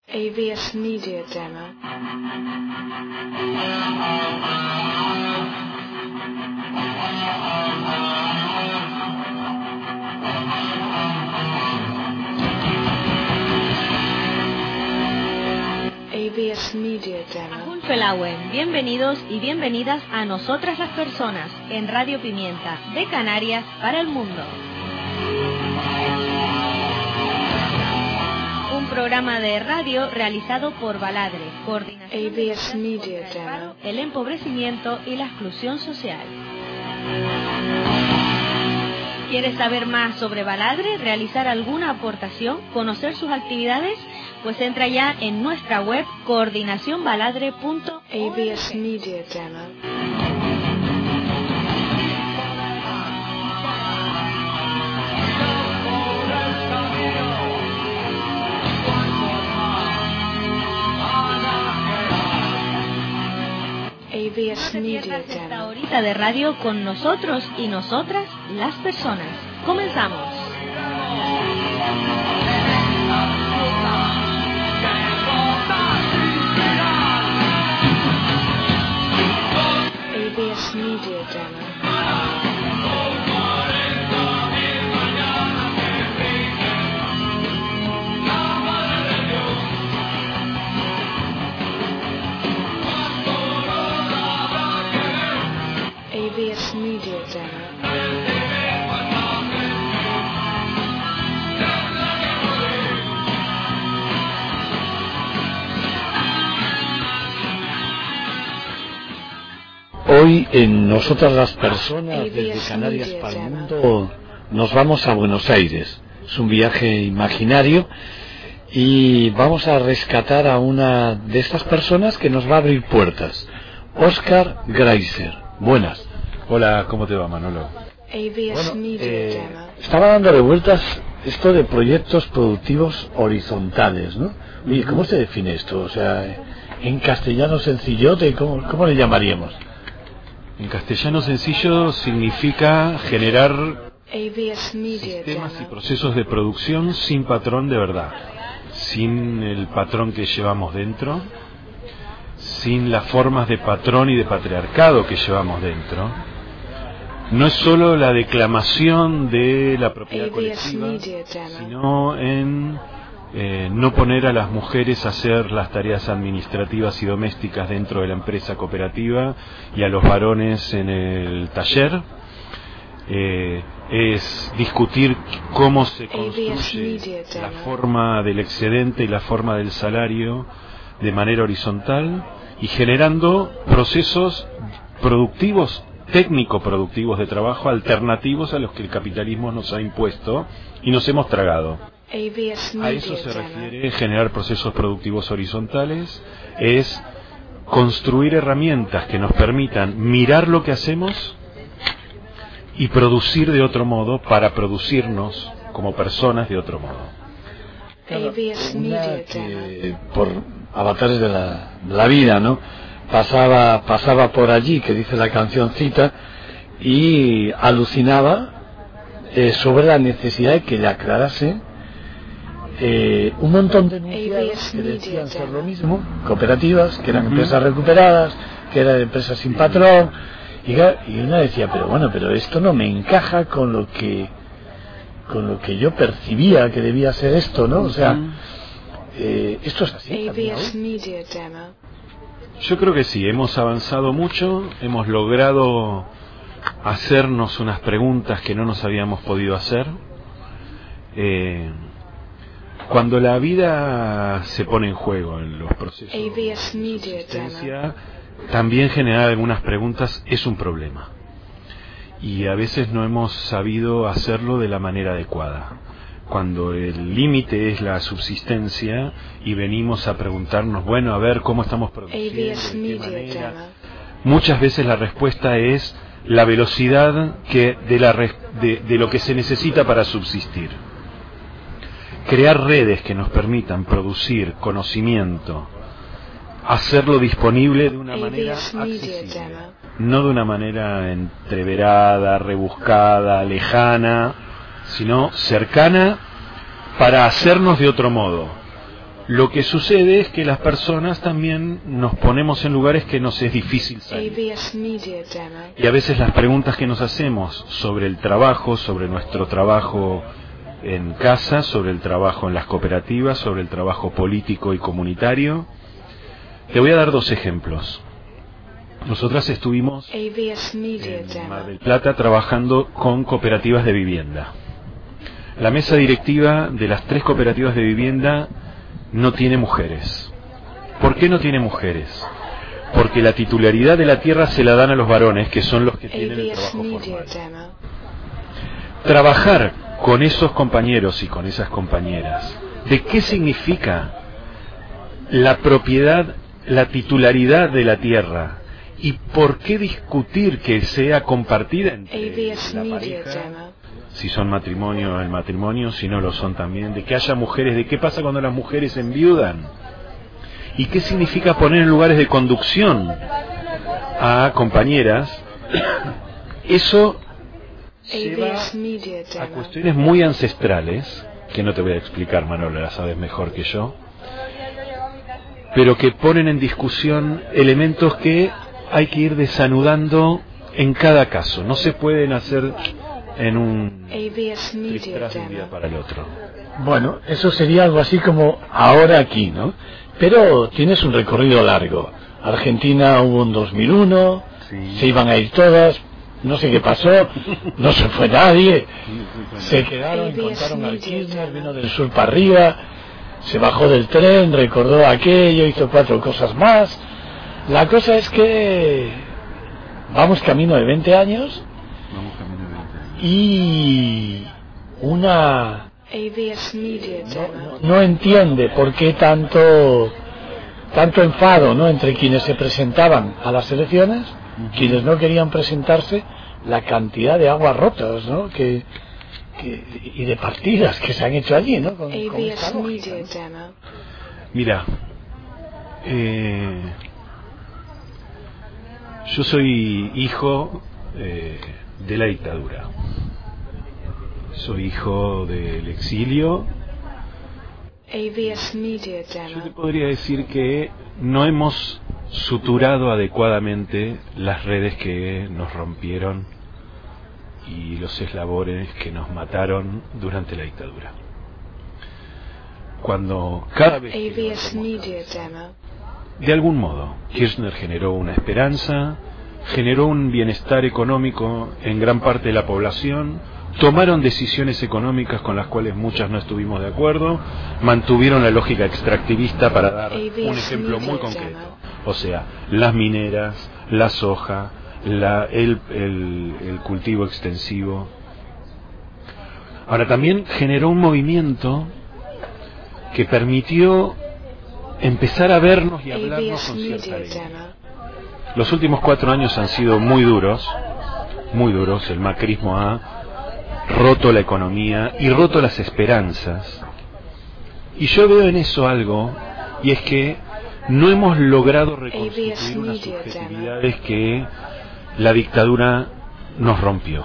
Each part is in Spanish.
AVS Media Demo. AVS Media Demo. Felauen, bienvenidos y bienvenidas a Nosotras las Personas en Radio Pimienta, de Canarias para el mundo. Un programa de radio realizado por Baladre, Coordinación AVS Media contra Demo. el empobrecimiento y la exclusión social. ¿Quieres saber más sobre Baladre, realizar alguna aportación, conocer sus actividades? Pues entra ya en nuestra web coordinacionbaladre.org. AVS Media Demo. AVS Media Esta Demo. horita de radio con nosotros y nosotras, las personas. Comenzamos. AVS Media Demo. AVS Media Demo. Hoy en Nosotras las Personas, desde Canarias para el mundo, nos vamos a Buenos Aires. Es un viaje imaginario y vamos a rescatar a una de estas personas que nos va a abrir puertas. Oscar Greiser. Buenas. Hola, ¿cómo te va, Manolo? AVS Media Demo. Estaba dándole vueltas esto de proyectos productivos horizontales, ¿no? Oye, ¿cómo se define esto? O sea, en castellano sencillote, ¿cómo le llamaríamos? En castellano sencillo significa generar AVS Media sistemas y Demo. procesos de producción sin patrón de verdad, sin el patrón que llevamos dentro, sin las formas de patrón y de patriarcado que llevamos dentro. No es solo la declamación de la propiedad AVS colectiva, Media Demo. sino en no poner a las mujeres a hacer las tareas administrativas y domésticas dentro de la empresa cooperativa y a los varones en el taller. Es discutir cómo se construye la forma del excedente y la forma del salario de manera horizontal y generando procesos productivos, técnico-productivos de trabajo alternativos a los que el capitalismo nos ha impuesto y nos hemos tragado. AVS A eso Media se Demo. refiere generar procesos productivos horizontales, es construir herramientas que nos permitan mirar lo que hacemos y producir de otro modo para producirnos como personas de otro modo. AVS Una Media Demo. que por avatares de la vida, ¿no? Pasaba por allí, que dice la cancioncita, y alucinaba sobre la necesidad de que le aclarase un montón de enunciados que decían ser lo mismo, cooperativas, que eran empresas recuperadas, que eran empresas sin patrón, y una decía, pero esto no me encaja con lo que yo percibía que debía ser esto, ¿no? O sea, esto es así. AVS Media Demo. Yo creo que sí, hemos avanzado mucho, hemos logrado hacernos unas preguntas que no nos habíamos podido hacer. Cuando la vida se pone en juego en los procesos de AVS Media Demo. subsistencia, también generar algunas preguntas es un problema. Y a veces no hemos sabido hacerlo de la manera adecuada. Cuando el límite es la subsistencia y venimos a preguntarnos, bueno, a ver cómo estamos produciendo, AVS de qué Media manera. Demo. Muchas veces la respuesta es la velocidad de lo que se necesita para subsistir. Crear redes que nos permitan producir conocimiento, hacerlo disponible de una manera AVS Media accesible, Demo. no de una manera entreverada, rebuscada, lejana, sino cercana para hacernos de otro modo. Lo que sucede es que las personas también nos ponemos en lugares que nos es difícil salir. ABS Media Demo. Y a veces las preguntas que nos hacemos sobre el trabajo, sobre nuestro trabajo en casa, sobre el trabajo en las cooperativas, sobre el trabajo político y comunitario. Te voy a dar 2 ejemplos. Nosotras estuvimos ABS Media en Mar Demo. del Plata trabajando con cooperativas de vivienda. La mesa directiva de las 3 cooperativas de vivienda no tiene mujeres. ¿Por qué no tiene mujeres? Porque la titularidad de la tierra se la dan a los varones, que son los que tienen el ABS trabajo Media formal. Demo. Trabajar con esos compañeros y con esas compañeras, ¿de qué significa la propiedad, la titularidad de la tierra? ¿Y por qué discutir que sea compartida entre ABS la Media pareja? Demo. Si son matrimonio, el matrimonio, si no lo son también, de que haya mujeres, de qué pasa cuando las mujeres enviudan, y qué significa poner en lugares de conducción a compañeras. Eso lleva ABS Media a Demo. cuestiones muy ancestrales, que no te voy a explicar, Manolo, las sabes mejor que yo, pero que ponen en discusión elementos que hay que ir desanudando en cada caso. No se pueden hacer en un ABS Media tristraje de un día Demo. para el otro. Bueno, eso sería algo así como ahora aquí, ¿no? Pero tienes un recorrido largo. Argentina hubo en 2001, Sí. se iban a ir todas, no sé qué pasó, no se fue nadie, se quedaron, encontraron al Kirchner, vino del sur para arriba, se bajó del tren, recordó aquello, hizo 4 cosas más. La cosa es que vamos camino de 20 años Vamos camino de 20 años. y una ABS Media Demo. no entiende por qué tanto enfado, ¿no?, entre quienes se presentaban a las elecciones, quienes no querían presentarse, la cantidad de aguas rotas, ¿no?, y de partidas que se han hecho allí, ¿no?, con esta ABS lógica, Media ¿no? Demo. Mira, yo soy hijo de la dictadura. Soy hijo del exilio. ABS Media Yo te Demo. podría decir que no hemos suturado adecuadamente las redes que nos rompieron y los eslabones que nos mataron durante la dictadura. Cuando cada vez que ABS levantamos Media cabeza, Demo. de algún modo, Kirchner generó una esperanza, generó un bienestar económico en gran parte de la población, tomaron decisiones económicas con las cuales muchas no estuvimos de acuerdo, mantuvieron la lógica extractivista para dar un ejemplo muy concreto. O sea, las mineras, la soja, el cultivo extensivo. Ahora también generó un movimiento que permitió empezar a vernos y hablarnos ABS con cierta Media alegría. Demo. Los últimos 4 años han sido muy duros, muy duros. El macrismo ha roto la economía y roto las esperanzas. Y yo veo en eso algo, y es que no hemos logrado reconstruir unas subjetividades que la dictadura nos rompió.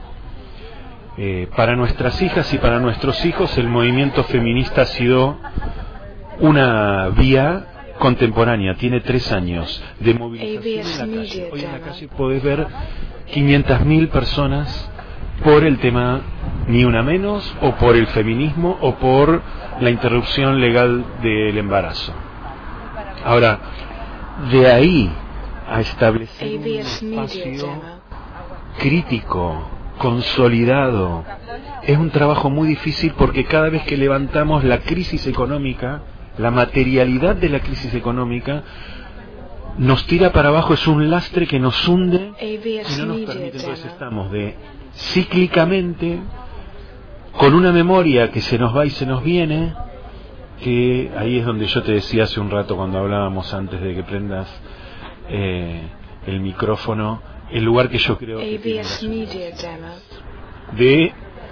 Para nuestras hijas y para nuestros hijos el movimiento feminista ha sido una vía contemporánea, tiene 3 años de movilización en la calle. Hoy en la calle podés ver 500.000 personas por el tema Ni Una Menos, o por el feminismo, o por la interrupción legal del embarazo. Ahora, de ahí a establecer un ABS Media espacio Demo. crítico, consolidado, es un trabajo muy difícil, porque cada vez que levantamos la crisis económica, la materialidad de la crisis económica nos tira para abajo, es un lastre que nos hunde y ABS no nos Media permite. Entonces Demo. estamos cíclicamente con una memoria que se nos va y se nos viene, que ahí es donde yo te decía hace un rato cuando hablábamos antes de que prendas el micrófono, el lugar que yo creo que tiene ABS la Media Demo. de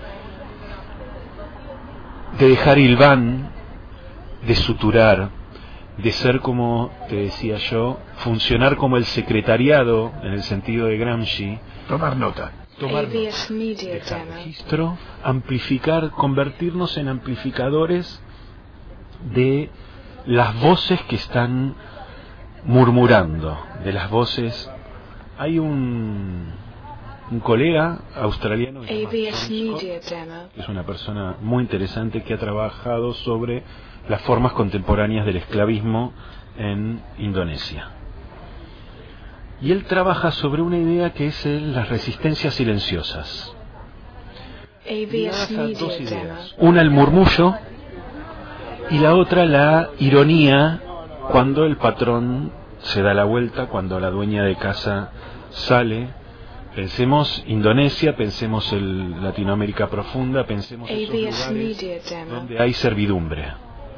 dejar hilván, de suturar, de ser, como te decía yo, funcionar como el secretariado en el sentido de Gramsci, Tomar nota. tomar ABS Media dejar Demo. registro, amplificar, convertirnos en amplificadores de las voces que están murmurando, de las voces. Hay un colega australiano que ABS Media Demo. es una persona muy interesante que ha trabajado sobre las formas contemporáneas del esclavismo en Indonesia. Y él trabaja sobre una idea que es las resistencias silenciosas. ABS Ligadas a Media dos Demo. ideas. Una, el murmullo, y la otra, la ironía, cuando el patrón se da la vuelta, cuando la dueña de casa sale. Pensemos Indonesia, pensemos Latinoamérica profunda, pensemos esos ABS lugares Media Demo. donde hay servidumbre.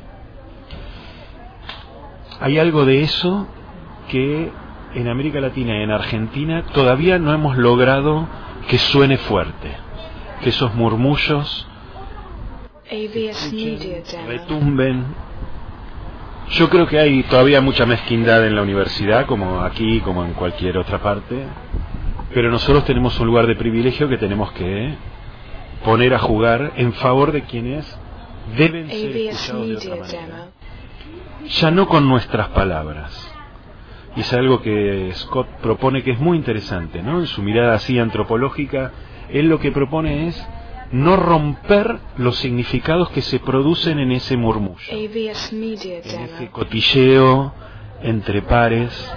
Hay algo de eso que en América Latina y en Argentina todavía no hemos logrado que suene fuerte, que esos murmullos ABS Media Demo. retumben. Yo creo que hay todavía mucha mezquindad en la universidad, como aquí, como en cualquier otra parte, pero nosotros tenemos un lugar de privilegio que tenemos que poner a jugar en favor de quienes deben ser ABS escuchados de otra Media manera, Demo. ya no con nuestras palabras. Y es algo que Scott propone que es muy interesante, ¿no? En su mirada así antropológica, él lo que propone es no romper los significados que se producen en ese murmullo, ABS Media en ese Demo. cotilleo entre pares.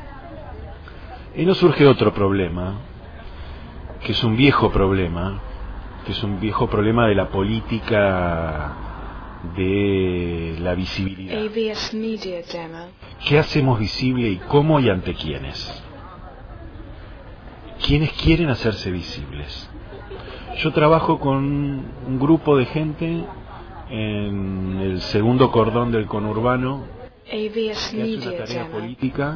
Y nos surge otro problema, que es un viejo problema, de la política de la visibilidad. ABS Media Demo. ¿Qué hacemos visible y cómo y ante quiénes? ¿Quiénes quieren hacerse visibles? Yo trabajo con un grupo de gente en el segundo cordón del conurbano ABS que hace una Media tarea Demo. política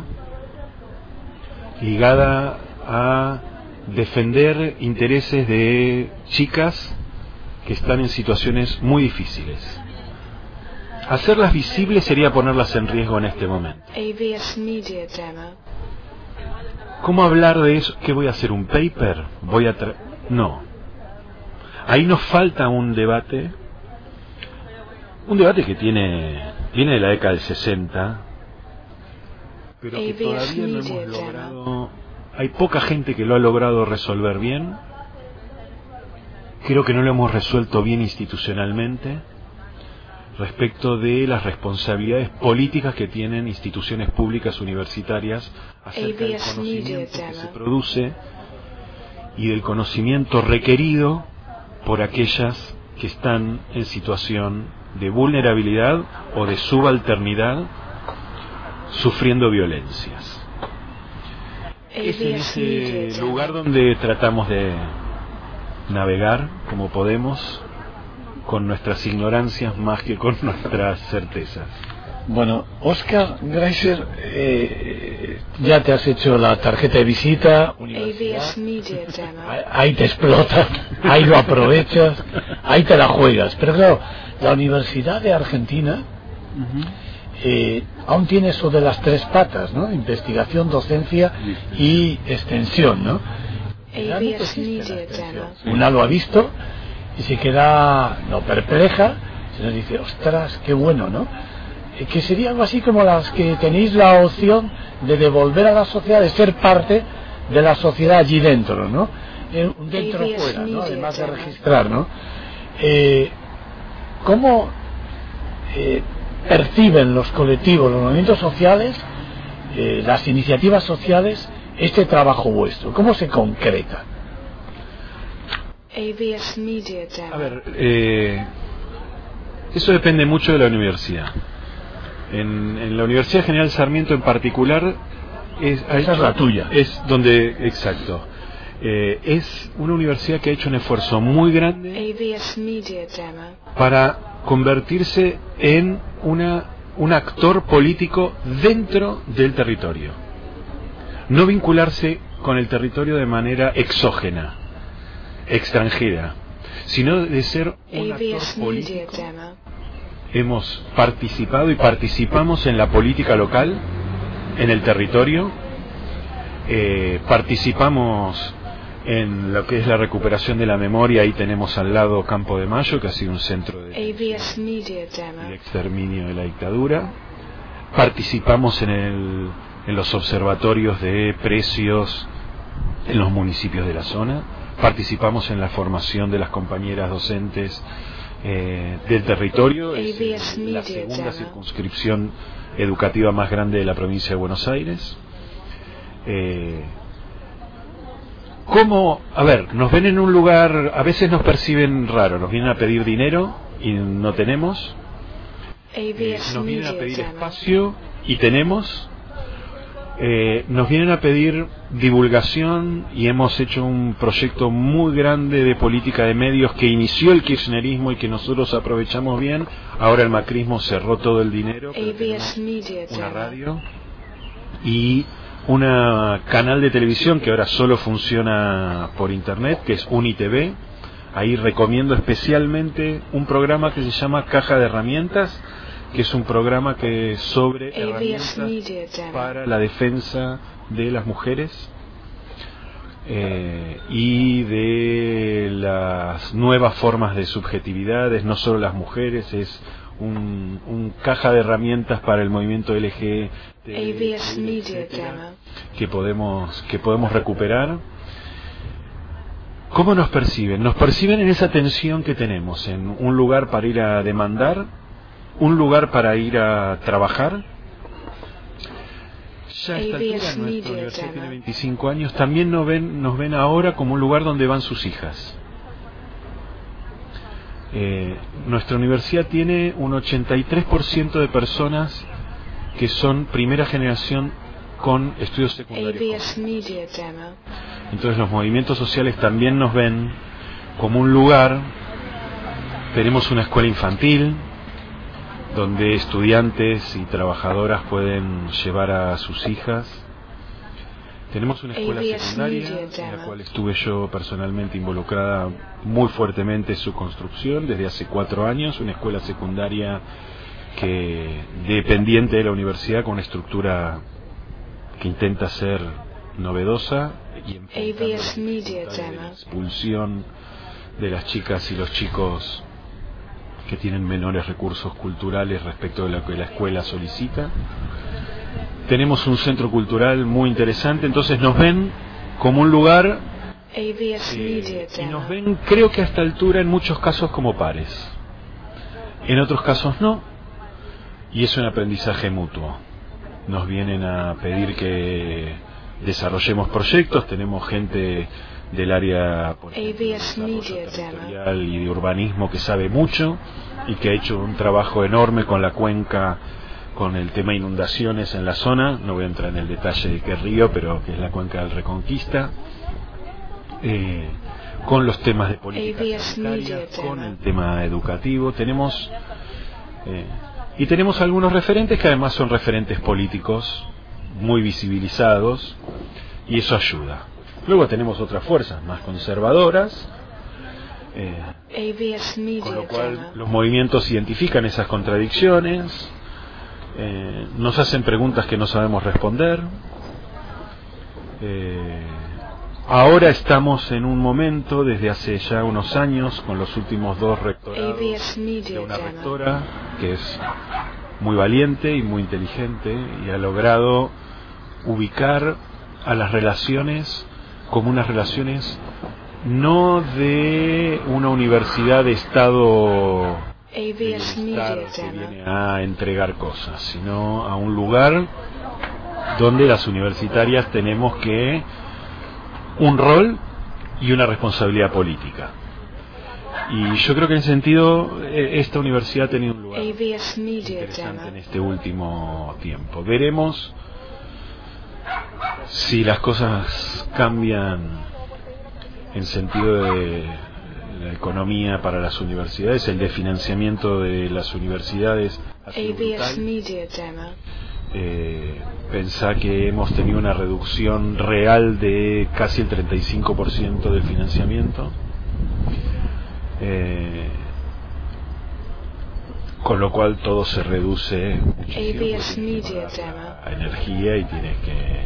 ligada a defender intereses de chicas que están en situaciones muy difíciles. Hacerlas visibles sería ponerlas en riesgo en este momento. ABS Media Demo. ¿Cómo hablar de eso? ¿Qué voy a hacer? ¿Un paper? No. Ahí nos falta un debate que viene de la década del 60, pero que todavía no hemos logrado. Hay poca gente que lo ha logrado resolver bien. Creo que no lo hemos resuelto bien institucionalmente, respecto de las responsabilidades políticas que tienen instituciones públicas universitarias acerca del ABS conocimiento Media que se Demo. produce y del conocimiento requerido por aquellas que están en situación de vulnerabilidad o de subalternidad, sufriendo violencias. Es en ABS Media ese Demo. lugar donde tratamos de navegar como podemos, con nuestras ignorancias más que con nuestras certezas. Bueno, Oscar Greiser, ya te has hecho la tarjeta de visita, universidad, ABS Media Demo. ahí te explotas, ahí lo aprovechas, ahí te la juegas. Pero claro, la Universidad de Argentina aún tiene eso de las tres patas, ¿no? Investigación, docencia y extensión, ¿no? ABS Media Demo. Una lo ha visto y se queda no perpleja, sino dice, ostras, qué bueno, ¿no? Que sería algo así como las que tenéis la opción de devolver a la sociedad, de ser parte de la sociedad allí dentro, ¿no? Dentro o fuera, ¿no? Además de registrar, ¿no? ¿Cómo perciben los colectivos, los movimientos sociales, las iniciativas sociales, este trabajo vuestro? ¿Cómo se concreta? ABS Media Demo. A ver, eso depende mucho de la universidad. En la Universidad General Sarmiento en particular Esa es la tuya. Es donde, exacto. Es una universidad que ha hecho un esfuerzo muy grande ABS Media Demo. para convertirse en un actor político dentro del territorio. No vincularse con el territorio de manera exógena, extranjera, sino de ser un actor ABS Media político. Demo. Hemos participado y participamos en la política local, en el territorio. Participamos en lo que es la recuperación de la memoria. Ahí tenemos al lado Campo de Mayo, que ha sido un centro de ABS Media el Demo. exterminio de la dictadura. participamos en los observatorios de precios en los municipios de la zona, participamos en la formación de las compañeras docentes del territorio. Es la segunda circunscripción educativa más grande de la provincia de Buenos Aires. ¿Cómo? A ver, nos ven en un lugar, a veces nos perciben raro, nos vienen a pedir dinero y no tenemos, nos vienen a pedir espacio y tenemos, nos vienen a pedir divulgación y hemos hecho un proyecto muy grande de política de medios que inició el kirchnerismo y que nosotros aprovechamos bien. Ahora el macrismo cerró todo el dinero, pero tenemos una radio y una canal de televisión que ahora solo funciona por internet, que es UniTV. Ahí recomiendo especialmente un programa que se llama Caja de Herramientas, que es un programa que sobre herramientas para la defensa de las mujeres y de las nuevas formas de subjetividades, no solo las mujeres, es un caja de herramientas para el movimiento LGTB que podemos recuperar. ¿Cómo nos perciben? Nos perciben en esa tensión que tenemos, en un lugar para ir a demandar, un lugar para ir a trabajar. Ya a esta altura nuestra universidad tiene 25 años, también nos ven ahora como un lugar donde van sus hijas. Nuestra universidad tiene un 83% de personas que son primera generación con estudios secundarios. Entonces los movimientos sociales también nos ven como un lugar. Tenemos una escuela infantil donde estudiantes y trabajadoras pueden llevar a sus hijas. Tenemos una escuela secundaria en la cual estuve yo personalmente involucrada muy fuertemente en su construcción desde hace 4 años, una escuela secundaria que dependiente de la universidad con una estructura que intenta ser novedosa y enfrentando la expulsión de las chicas y los chicos que tienen menores recursos culturales respecto de lo que la escuela solicita. Tenemos un centro cultural muy interesante, entonces nos ven como un lugar y nos ven, creo que a esta altura en muchos casos como pares, en otros casos no, y es un aprendizaje mutuo. Nos vienen a pedir que desarrollemos proyectos, tenemos gente del área, por ejemplo, de desarrollo territorial y de urbanismo que sabe mucho y que ha hecho un trabajo enorme con la cuenca, con el tema inundaciones en la zona. No voy a entrar en el detalle de qué río, pero que es la cuenca del Reconquista, con los temas de política sanitaria, con el tema educativo. Tenemos algunos referentes que además son referentes políticos muy visibilizados y eso ayuda. Luego tenemos otras fuerzas más conservadoras, con lo cual los movimientos identifican esas contradicciones, nos hacen preguntas que no sabemos responder. Ahora estamos en un momento, desde hace ya unos años, con los últimos 2 rectorados, de una rectora que es muy valiente y muy inteligente y ha logrado ubicar a las relaciones como unas relaciones no de una universidad de Estado que viene a entregar cosas, sino a un lugar donde las universitarias tenemos que un rol y una responsabilidad política. Y yo creo que en ese sentido esta universidad ha tenido un lugar interesante en este último tiempo. Veremos si las cosas cambian en sentido de la economía para las universidades. El desfinanciamiento de las universidades ha sido brutal. Pensá que hemos tenido una reducción real de casi el 35% del financiamiento, con lo cual todo se reduce muchísimo a energía y tienes que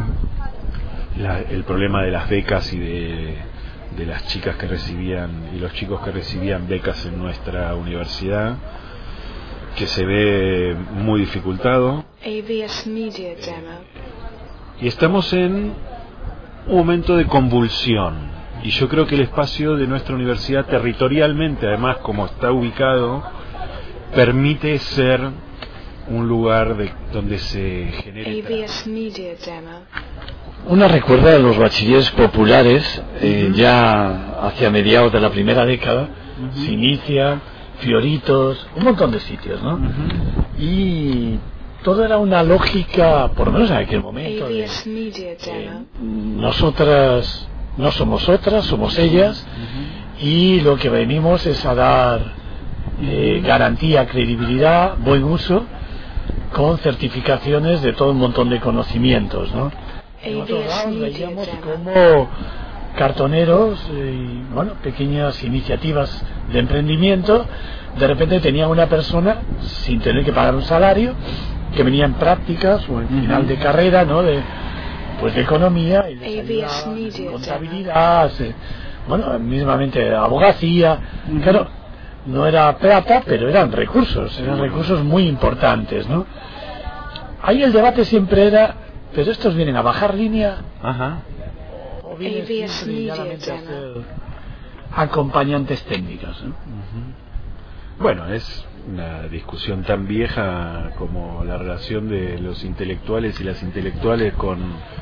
el problema de las becas y de las chicas que recibían y los chicos que recibían becas en nuestra universidad que se ve muy dificultado. AVS Media Demo. Y estamos en un momento de convulsión. Y yo creo que el espacio de nuestra universidad, territorialmente, además, como está ubicado, permite ser un lugar donde se genere. AVS Media Demo. Una recuerda a los bachilleres populares, ya hacia mediados de la primera década, se inicia, Fioritos, un montón de sitios, ¿no? Y todo era una lógica, por lo menos en aquel momento, de, AVS Media Demo. nosotras no somos otras, somos ellas, y lo que venimos es a dar garantía, credibilidad, buen uso, con certificaciones de todo un montón de conocimientos, ¿no? En otros lados veíamos como cartoneros y, bueno, pequeñas iniciativas de emprendimiento, de repente tenían una persona sin tener que pagar un salario, que venía en prácticas o en final de carrera, ¿no? De economía y les ayudaba en contabilidad, bueno, mismamente abogacía. Claro, no era plata, pero eran recursos muy importantes, ¿no? Ahí el debate siempre era, pero estos vienen a bajar línea, o vienen simplemente a ser acompañantes técnicos, ¿no? Bueno, es una discusión tan vieja como la relación de los intelectuales y las intelectuales con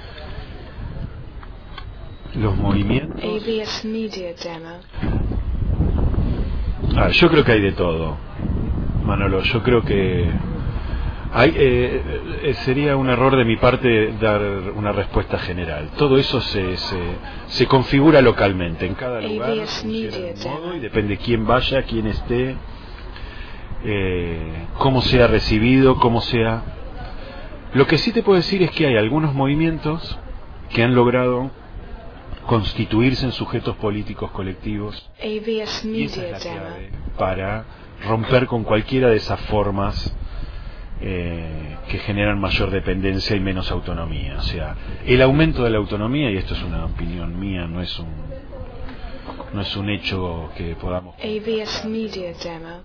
los movimientos. AVS Media Demo. Yo creo que hay de todo, Manolo. Yo creo que sería un error de mi parte dar una respuesta general. Todo eso se configura localmente. En cada lugar funciona de un modo y depende quién vaya, quién esté, cómo sea recibido, cómo sea. Lo que sí te puedo decir es que hay algunos movimientos que han logrado constituirse en sujetos políticos colectivos, AVS y esa Media es la clave Demo. para romper con cualquiera de esas formas que generan mayor dependencia y menos autonomía. O sea, el aumento de la autonomía, y esto es una opinión mía, no es un hecho que podamos AVS Media Demo.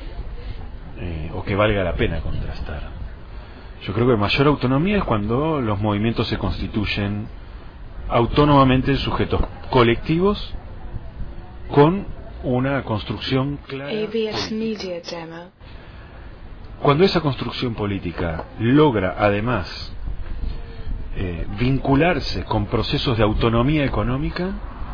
o que valga la pena contrastar. Yo creo que mayor autonomía es cuando los movimientos se constituyen autónomamente en sujetos colectivos con una construcción clara. AVS Media Demo. Cuando esa construcción política logra además vincularse con procesos de autonomía económica,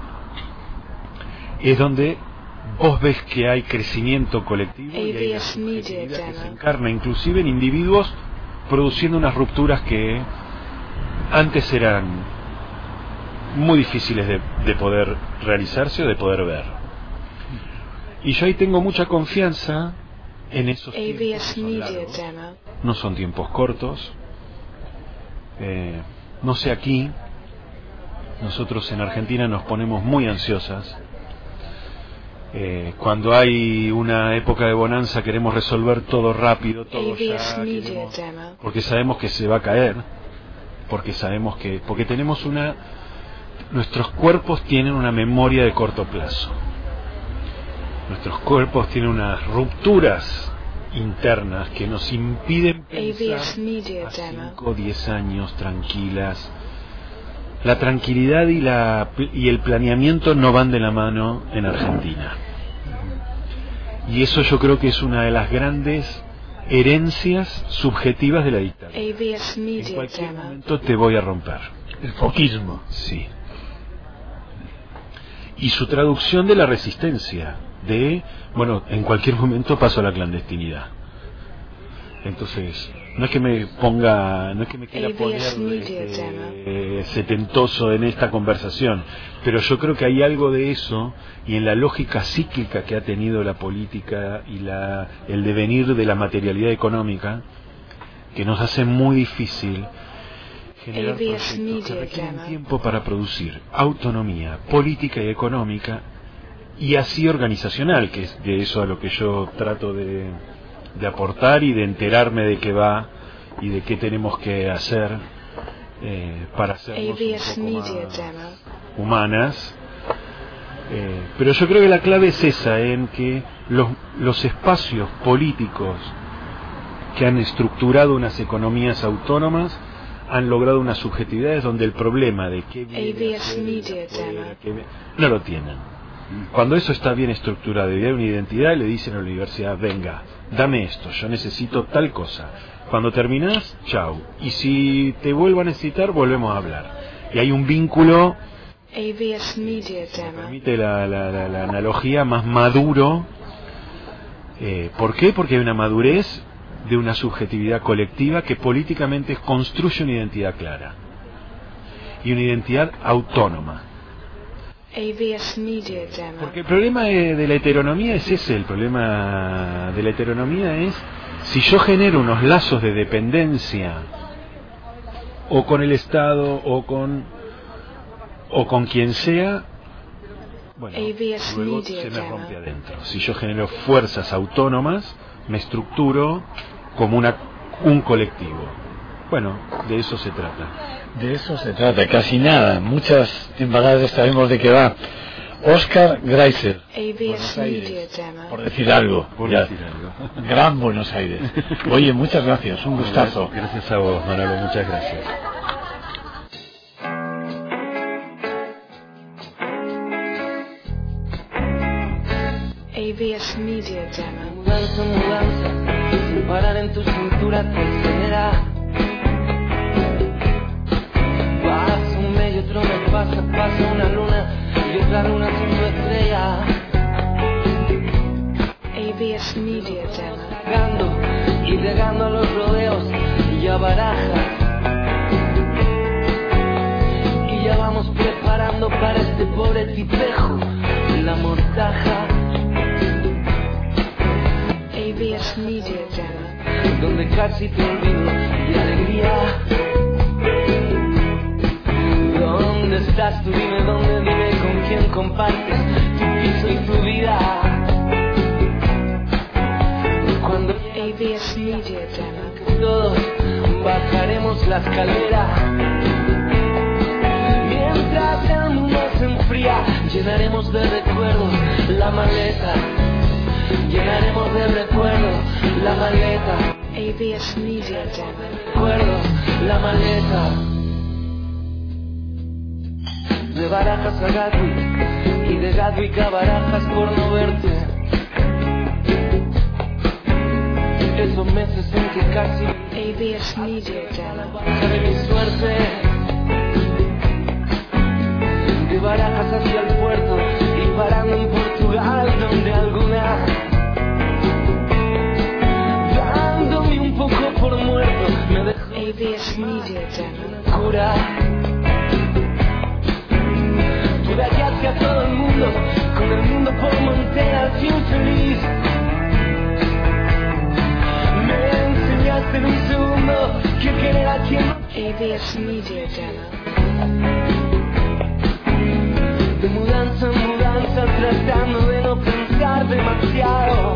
es donde vos ves que hay crecimiento colectivo y hay una AVS Media subjetividad que se Demo. encarna inclusive en individuos, produciendo unas rupturas que antes eran muy difíciles de poder realizarse o de poder ver. Y yo ahí tengo mucha confianza en esos tiempos que AVS son Media largos. Demo. No son tiempos cortos. No sé, aquí nosotros en Argentina nos ponemos muy ansiosas. Cuando hay una época de bonanza queremos resolver todo rápido, todo ya, AVS Media Demo. porque sabemos que se va a caer, porque tenemos nuestros cuerpos tienen una memoria de corto plazo. Nuestros cuerpos tienen unas rupturas internas que nos impiden pensar AVS Media a Demo. 5 o 10 años tranquilas. La tranquilidad y el planeamiento no van de la mano en Argentina. Y eso yo creo que es una de las grandes herencias subjetivas de la dictadura. AVS En Media cualquier Demo. momento te voy a romper. El foquismo. Sí. Y su traducción de la resistencia, en cualquier momento paso a la clandestinidad. Entonces, no es que me quiera AVS poner Media setentoso en esta conversación, pero yo creo que hay algo de eso, y en la lógica cíclica que ha tenido la política y el devenir de la materialidad económica, que nos hace muy difícil generar AVS proyectos que Media requieren Demo. tiempo para producir autonomía política y económica, y así organizacional, que es de eso a lo que yo trato de aportar y de enterarme de qué va y de qué tenemos que hacer para hacernos AVS un poco Media más Demo. humanas. Pero yo creo que la clave es esa, en que los espacios políticos que han estructurado unas economías autónomas, han logrado unas subjetividades donde el problema de qué viene a ser, no lo tienen. Cuando eso está bien estructurado y hay una identidad, le dicen a la universidad, venga, dame esto, yo necesito tal cosa. Cuando terminás, chau. Y si te vuelvo a necesitar, volvemos a hablar. Y hay un vínculo, permite la analogía, más maduro. ¿Por qué? Porque hay una madurez de una subjetividad colectiva que políticamente construye una identidad clara y una identidad autónoma. Porque el problema de la heteronomía es ese, el problema de la heteronomía es si yo genero unos lazos de dependencia o con el Estado o con quien sea, bueno, luego se me rompe adentro. Si yo genero fuerzas autónomas, me estructuro como un colectivo. Bueno, de eso se trata. De eso se trata, casi nada. Muchas embaladas sabemos de qué va. Oscar Greiser, Buenos Aires, por decir algo. Gran Buenos Aires. Oye, muchas gracias, un gustazo. Gracias a vos, Manolo, muchas gracias. ABS Media Demo. Mudanza, sin parar en tu cintura te enseñará. Pasa un medio, otro me pasa una luna y otra luna sin tu estrella. ABS Media Demo. Regando y regando a los rodeos y a barajas. Y ya vamos preparando para este pobre tipejo la mortaja. ABS Media Demo. Donde casi te olvido de alegría. ¿Dónde estás tú? Dime con quién compartes tu piso y tu vida. Cuando ABS Media Demo. todos bajaremos la escalera. Mientras el mundo se enfría, llenaremos de recuerdos la maleta. Llenaremos de recuerdos la maleta. ABS Media Demo. Recuerdos la maleta. De Barajas a Gatwick y de Gatwick a Barajas por no verte. Esos meses en que casi ABS Media Demo. de mi suerte. De Barajas hacia el puerto y parando en Portugal donde alguna, dándome un poco por muerto, me dejó ABS Media Demo. cura. Tú viajaste a todo el mundo, con el mundo por montera al fin feliz. Me enseñaste en un segundo que querer a quien no. ABS Media Demo. De mudanza en mudanza, tratando de no pensar demasiado.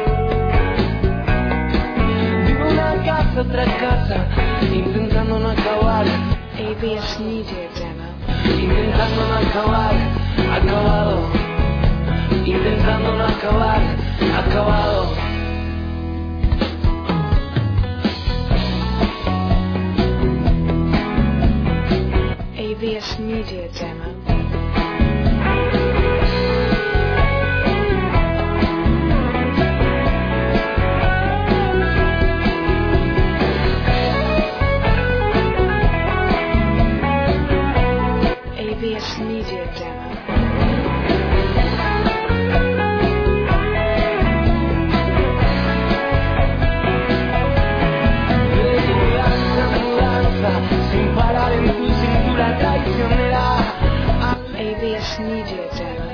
De una casa a otra casa, intentando no acabar. ABS Media Demo. Intentando no acabar, acabado. Intentando no acabar, acabado. ABS Media Demo. ABS Media Demo. De mudanza en mudanza, sin parar en tu cintura traicionera. ABS Media Demo.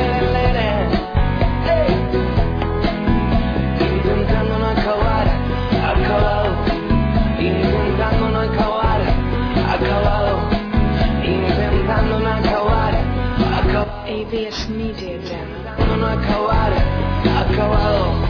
Intentando no acabar, acabado. Intentando no acabar, acabado. Intentando no acabar, acabado. ABS Media Demo. Intentando no acabar, acabado.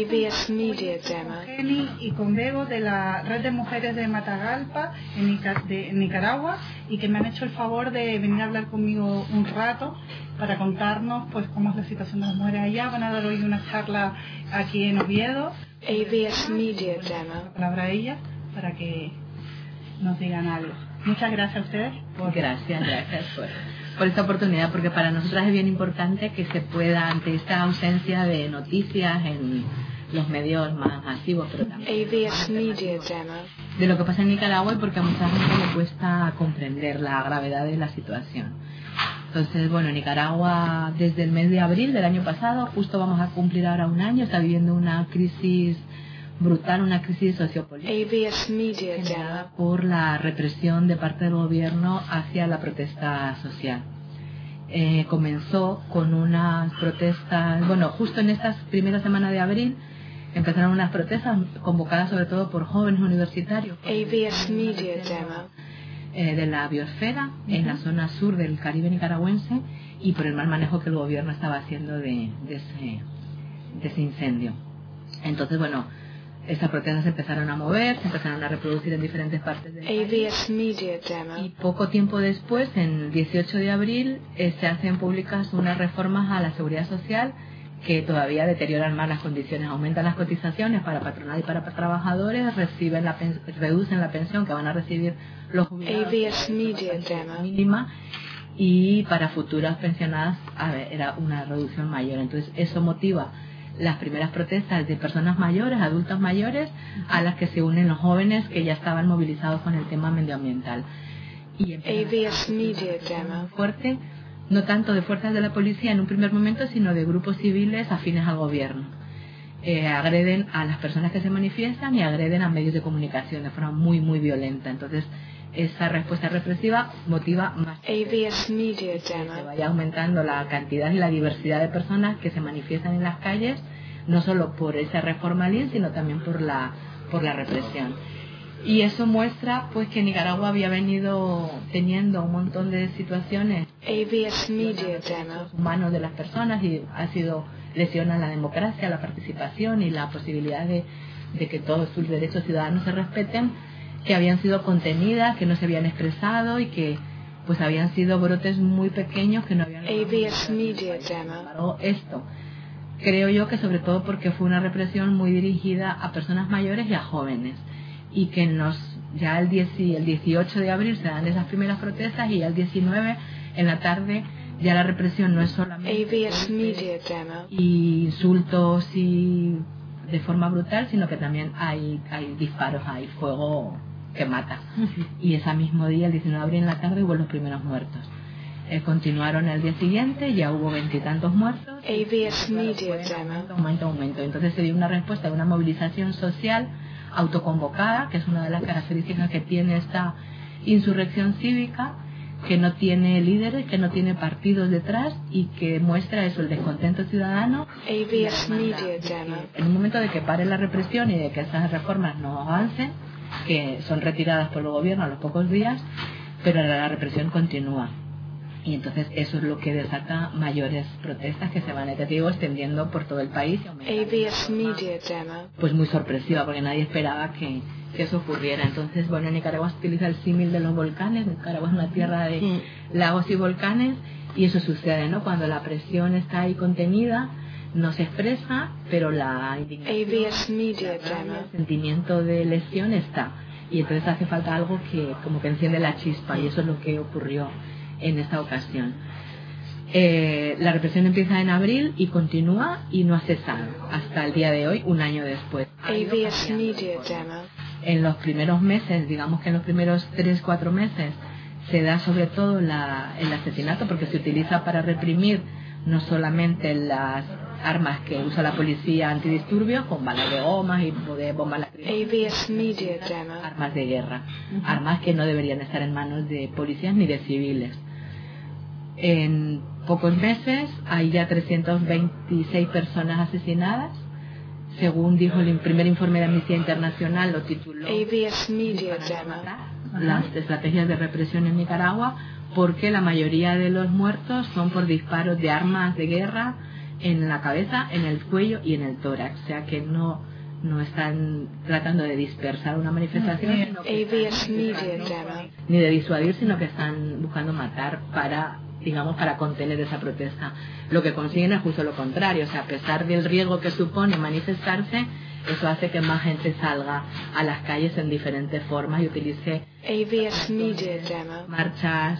ABS Media Demo. Con Jenny y con Bego de la Red de Mujeres de Matagalpa en Nicaragua, y que me han hecho el favor de venir a hablar conmigo un rato para contarnos pues cómo es la situación de las mujeres allá. Van a dar hoy una charla aquí en Oviedo. ABS Media Demo. La palabra a ella para que nos digan algo. Muchas gracias a ustedes. Gracias por esta oportunidad, porque para nosotras es bien importante que se pueda, ante esta ausencia de noticias en los medios más masivos, pero también ABS Media Demo. de lo que pasa en Nicaragua, y porque a mucha gente le cuesta comprender la gravedad de la situación. Entonces, bueno, Nicaragua desde el mes de abril del año pasado, justo vamos a cumplir ahora un año, está viviendo una crisis brutal, una crisis sociopolítica ABS Media generada Demo. por la represión de parte del gobierno hacia la protesta social. Comenzó con unas protestas, bueno, justo en estas primeras semanas de abril empezaron unas protestas convocadas sobre todo por jóvenes universitarios ABS Media Demo. de la biosfera en la zona sur del Caribe nicaragüense, y por el mal manejo que el gobierno estaba haciendo de ese incendio. Entonces, bueno, estas protestas se empezaron a mover, se empezaron a reproducir en diferentes partes del país. ABS Media Y Demo. poco tiempo después, en el 18 de abril, se hacen públicas unas reformas a la seguridad social que todavía deterioran más las condiciones, aumentan las cotizaciones para patronal y para trabajadores, reducen la pensión que van a recibir los jubilados, ABS Media Demo. mínima, y para futuras pensionadas era una reducción mayor. Entonces eso motiva las primeras protestas de personas mayores, adultos mayores, a las que se unen los jóvenes que ya estaban movilizados con el tema medioambiental. Y ABS Media Demo. fuerte, no tanto de fuerzas de la policía en un primer momento, sino de grupos civiles afines al gobierno. Agreden a las personas que se manifiestan y agreden a medios de comunicación de forma muy, muy violenta. Entonces, esa respuesta represiva motiva más ABS Media que se Demo. vaya aumentando la cantidad y la diversidad de personas que se manifiestan en las calles, no solo por esa reforma LIN, sino también por la represión. Y eso muestra pues que Nicaragua había venido teniendo un montón de situaciones ABS Media Demo. humanos de las personas, y ha sido lesiona la democracia, la participación y la posibilidad de que todos sus derechos ciudadanos se respeten, que habían sido contenidas, que no se habían expresado y que pues habían sido brotes muy pequeños que no habían ABS Media Sin Demo. embargo, esto creo yo que sobre todo porque fue una represión muy dirigida a personas mayores y a jóvenes, y que ya el 18 de abril se dan esas primeras protestas, y ya el 19 en la tarde ya la represión no es solamente ABS Media Demo. y insultos y de forma brutal, sino que también hay disparos, hay fuego que mata. Y ese mismo día, el 19 de abril en la tarde, hubo los primeros muertos. Continuaron al día siguiente, ya hubo 20 y tantos muertos. ABS Media Demo. Aumento. Entonces se dio una respuesta de una movilización social autoconvocada, que es una de las características que tiene esta insurrección cívica, que no tiene líderes, que no tiene partidos detrás, y que muestra eso, el descontento ciudadano. ABS Media Demo. En un momento de que pare la represión y de que esas reformas no avancen, que son retiradas por el gobierno a los pocos días, pero la represión continúa. Y entonces eso es lo que desata mayores protestas que se van, te digo, extendiendo por todo el país. Y ABS Media Demo. pues muy sorpresiva, porque nadie esperaba que eso ocurriera. Entonces, bueno, en Nicaragua se utiliza el símil de los volcanes. Nicaragua es una tierra de lagos y volcanes, y eso sucede, ¿no? Cuando la presión está ahí contenida, no se expresa, pero la indignación, ABS Media la rabia, Demo. el sentimiento de lesión está. Y entonces hace falta algo que como que enciende la chispa, y eso es lo que ocurrió en esta ocasión. La represión empieza en abril y continúa y no ha cesado hasta el día de hoy, un año después. ABS Media Demo. En los primeros meses, digamos que en los primeros 3-4 meses, se da sobre todo el asesinato, porque se utiliza para reprimir no solamente las armas que usa la policía antidisturbios, con balas de gomas y de bombas lacrimógenas, ABS Media Demo. armas de guerra, armas que no deberían estar en manos de policías ni de civiles. En pocos meses hay ya 326 personas asesinadas, según dijo el primer informe de Amnistía Internacional, lo tituló ABS Media Demo. las estrategias de represión en Nicaragua, porque la mayoría de los muertos son por disparos de armas de guerra en la cabeza, en el cuello y en el tórax, o sea que no están tratando de dispersar una manifestación, sino que ABS Media Demo. ni de disuadir, sino que están buscando matar para contener esa protesta. Lo que consiguen es justo lo contrario, o sea, a pesar del riesgo que supone manifestarse, eso hace que más gente salga a las calles en diferentes formas y utilice ABS Media Demo. marchas.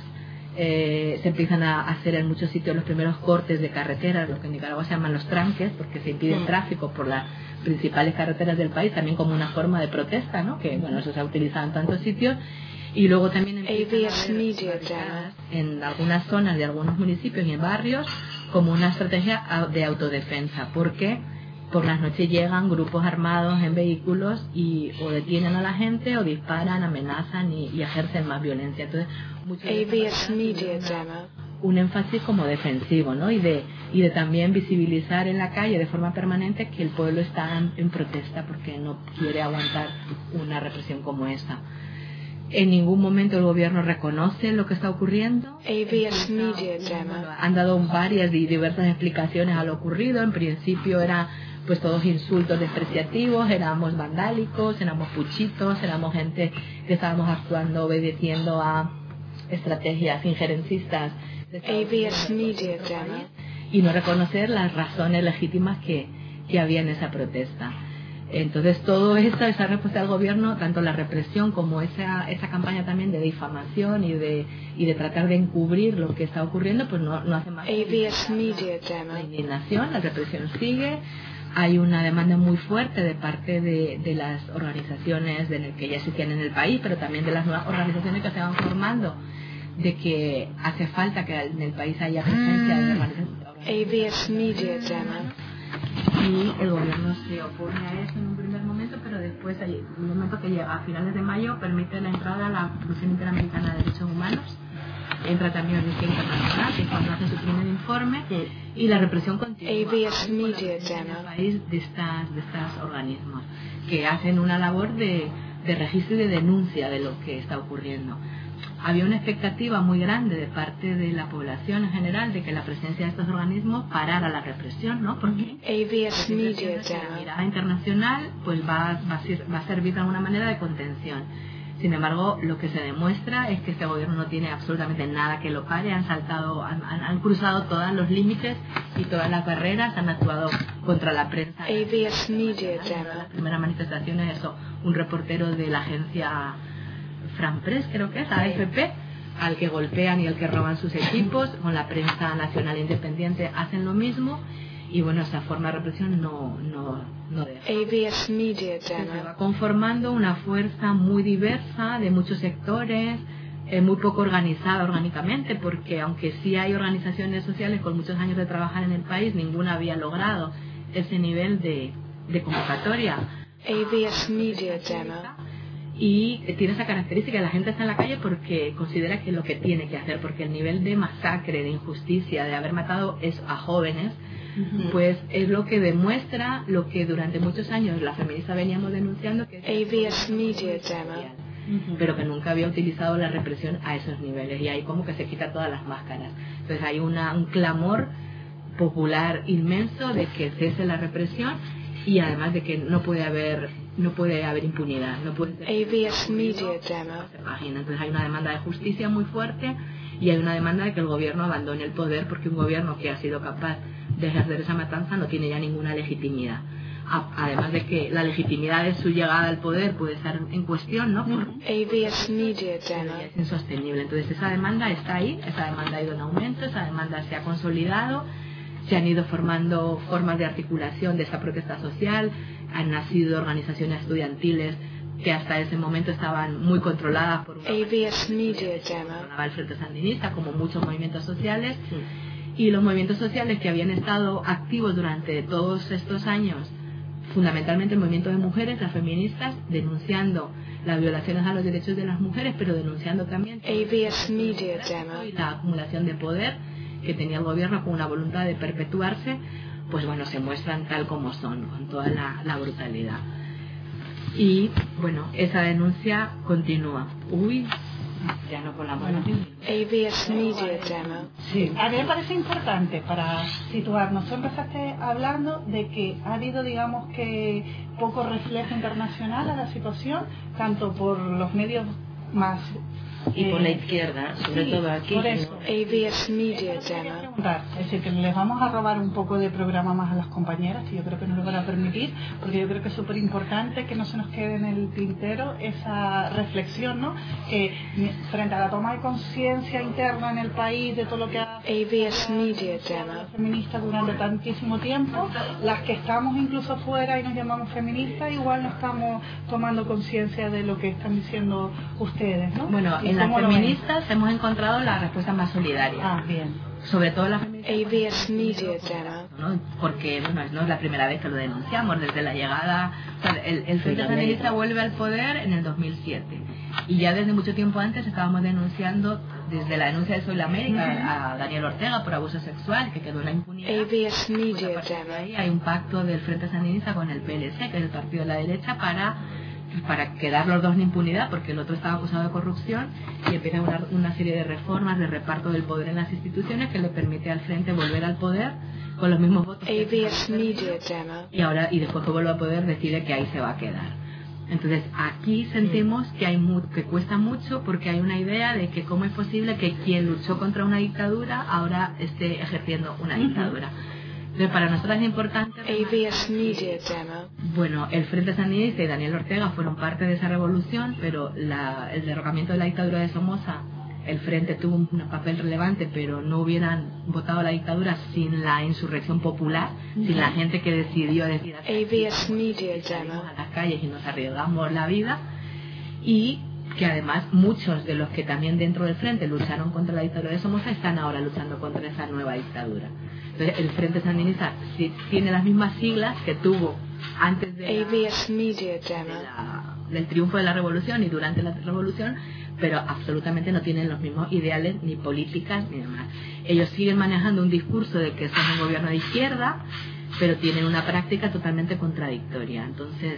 Se empiezan a hacer en muchos sitios los primeros cortes de carretera, lo que en Nicaragua se llaman los tranques, porque se impide el tráfico por las principales carreteras del país, también como una forma de protesta, ¿no? Que bueno, eso se ha utilizado en tantos sitios. Y luego también ABS Media Demo. en algunas zonas de algunos municipios y en barrios como una estrategia de autodefensa, porque por las noches llegan grupos armados en vehículos y o detienen a la gente o disparan, amenazan y ejercen más violencia. Entonces, ABS Media Demo. un énfasis como defensivo, ¿no? Y de también visibilizar en la calle de forma permanente que el pueblo está en protesta porque no quiere aguantar una represión como esta. En ningún momento el gobierno reconoce lo que está ocurriendo. ABS Media Demo. Han dado varias y diversas explicaciones a lo ocurrido. En principio era pues todos insultos despreciativos, éramos vandálicos, éramos puchitos, éramos gente que estábamos actuando obedeciendo a estrategias injerencistas de ABS Media Demo. y no reconocer las razones legítimas que había en esa protesta. Entonces todo esto, esa respuesta del gobierno, tanto la represión como esa campaña también de difamación y de tratar de encubrir lo que está ocurriendo, pues no hace más ABS Media la Demo. indignación. La represión sigue. Hay una demanda muy fuerte de parte de las organizaciones que ya existían en el país, pero también de las nuevas organizaciones que se van formando, de que hace falta que en el país haya presencia de organizaciones. ABS Media Demo. Y el gobierno se opone a eso en un primer momento, pero después hay un momento que llega a finales de mayo, permite la entrada a la Comisión Interamericana de Derechos Humanos, entra también Amnistía Internacional, que cuando hace su primer informe, y la represión continúa. ABS Media En el Demo. país de estos organismos que hacen una labor de registro y de denuncia de lo que está ocurriendo. Había una expectativa muy grande de parte de la población en general de que la presencia de estos organismos parara la represión, ¿no? Porque ABS Media la Demo. mirada internacional pues va a servir de alguna manera de contención. Sin embargo, lo que se demuestra es que este gobierno no tiene absolutamente nada que lo pare. Han cruzado todos los límites y todas las barreras, han actuado contra la prensa. ABS Media Las Demo. primeras manifestaciones, un reportero de la agencia Fran Press, creo que es, AFP, al que golpean y al que roban sus equipos. Con la prensa nacional independiente hacen lo mismo. Y bueno, esa forma de represión no deja. ABS Media Se va Demo. conformando una fuerza muy diversa de muchos sectores, muy poco organizada orgánicamente, porque aunque sí hay organizaciones sociales con muchos años de trabajar en el país, ninguna había logrado ese nivel de convocatoria. ABS Media Demo. Y tiene esa característica, la gente está en la calle porque considera que es lo que tiene que hacer, porque el nivel de masacre, de injusticia, de haber matado a jóvenes, pues es lo que demuestra lo que durante muchos años las feministas veníamos denunciando, que ABS Media Demo. pero que nunca había utilizado la represión a esos niveles, y ahí como que se quita todas las máscaras. Entonces hay un clamor popular inmenso de que cese la represión, y además de que no puede haber impunidad, no puede ser ABS Media Demo. Entonces hay una demanda de justicia muy fuerte, y hay una demanda de que el gobierno abandone el poder, porque un gobierno que ha sido capaz de ejercer esa matanza no tiene ya ninguna legitimidad. Además de que la legitimidad de su llegada al poder puede estar en cuestión, ¿no? ABS Media Demo. Es insostenible. Entonces esa demanda está ahí, esa demanda ha ido en aumento, esa demanda se ha consolidado, se han ido formando formas de articulación de esa protesta social, han nacido organizaciones estudiantiles que hasta ese momento estaban muy controladas por ABS Media Demo. el Frente Sandinista, como muchos movimientos sociales, y los movimientos sociales que habían estado activos durante todos estos años, fundamentalmente el movimiento de mujeres, las feministas, denunciando las violaciones a los derechos de las mujeres, pero denunciando también ABS Media Demo. y la acumulación de poder que tenía el gobierno con una voluntad de perpetuarse, pues bueno, se muestran tal como son, con toda la brutalidad. Y bueno, esa denuncia continúa. Ya no colaboración. AVS Media Demo. Sí, a mí me parece importante para situarnos. Tú empezaste hablando de que ha habido, digamos que, poco reflejo internacional a la situación, tanto por los medios más... Y por la izquierda, sobre sí, todo aquí. por eso. AVS Media Quería Demo. preguntar, es decir, que les vamos a robar un poco de programa más a las compañeras, que yo creo que nos lo van a permitir, porque yo creo que es súper importante que no se nos quede en el tintero esa reflexión, ¿no? Que frente a la toma de conciencia interna en el país de todo lo que ha AVS Media Demo. feministas durante tantísimo tiempo, las que estamos incluso fuera y nos llamamos feministas, igual no estamos tomando conciencia de lo que están diciendo ustedes, ¿no? Bueno, ¿Y en las cómo lo ven? feministas hemos encontrado la respuesta más solidaria. Ah, bien. Sobre todo las feministas. AVS Media Demo. ¿No? Porque bueno, no es la primera vez que lo denunciamos, desde la llegada, o sea, el Frente Sandinista vuelve al poder en el 2007 y ya desde mucho tiempo antes estábamos denunciando, desde la denuncia de Soy la América a Daniel Ortega por abuso sexual, que quedó en la impunidad. AVS Media Pues a partir de Demo. ahí hay un pacto del Frente Sandinista con el PLC, que es el partido de la derecha, para quedar los dos en impunidad, porque el otro estaba acusado de corrupción, y empieza una serie de reformas de reparto del poder en las instituciones que le permite al Frente volver al poder con los mismos votos que AVS Media Demo. y después que vuelva a poder decide que ahí se va a quedar. Entonces aquí sentimos que que cuesta mucho, porque hay una idea de que cómo es posible que quien luchó contra una dictadura ahora esté ejerciendo una dictadura. Entonces, para nosotros es importante... AVS Media Demo. Bueno, el Frente Sandinista y Daniel Ortega fueron parte de esa revolución, pero el derrocamiento de la dictadura de Somoza, el Frente tuvo un papel relevante, pero no hubieran votado la dictadura sin la insurrección popular, sin la gente que decidió decir AVS Media salimos Demo. a las calles y nos arriesgamos la vida, y que además muchos de los que también dentro del Frente lucharon contra la dictadura de Somoza están ahora luchando contra esa nueva dictadura. Entonces, el Frente Sandinista tiene las mismas siglas que tuvo antes AVS Media Demo. del triunfo de la revolución y durante la revolución, pero absolutamente no tienen los mismos ideales ni políticas ni demás. Ellos siguen manejando un discurso de que son un gobierno de izquierda, pero tienen una práctica totalmente contradictoria. Entonces,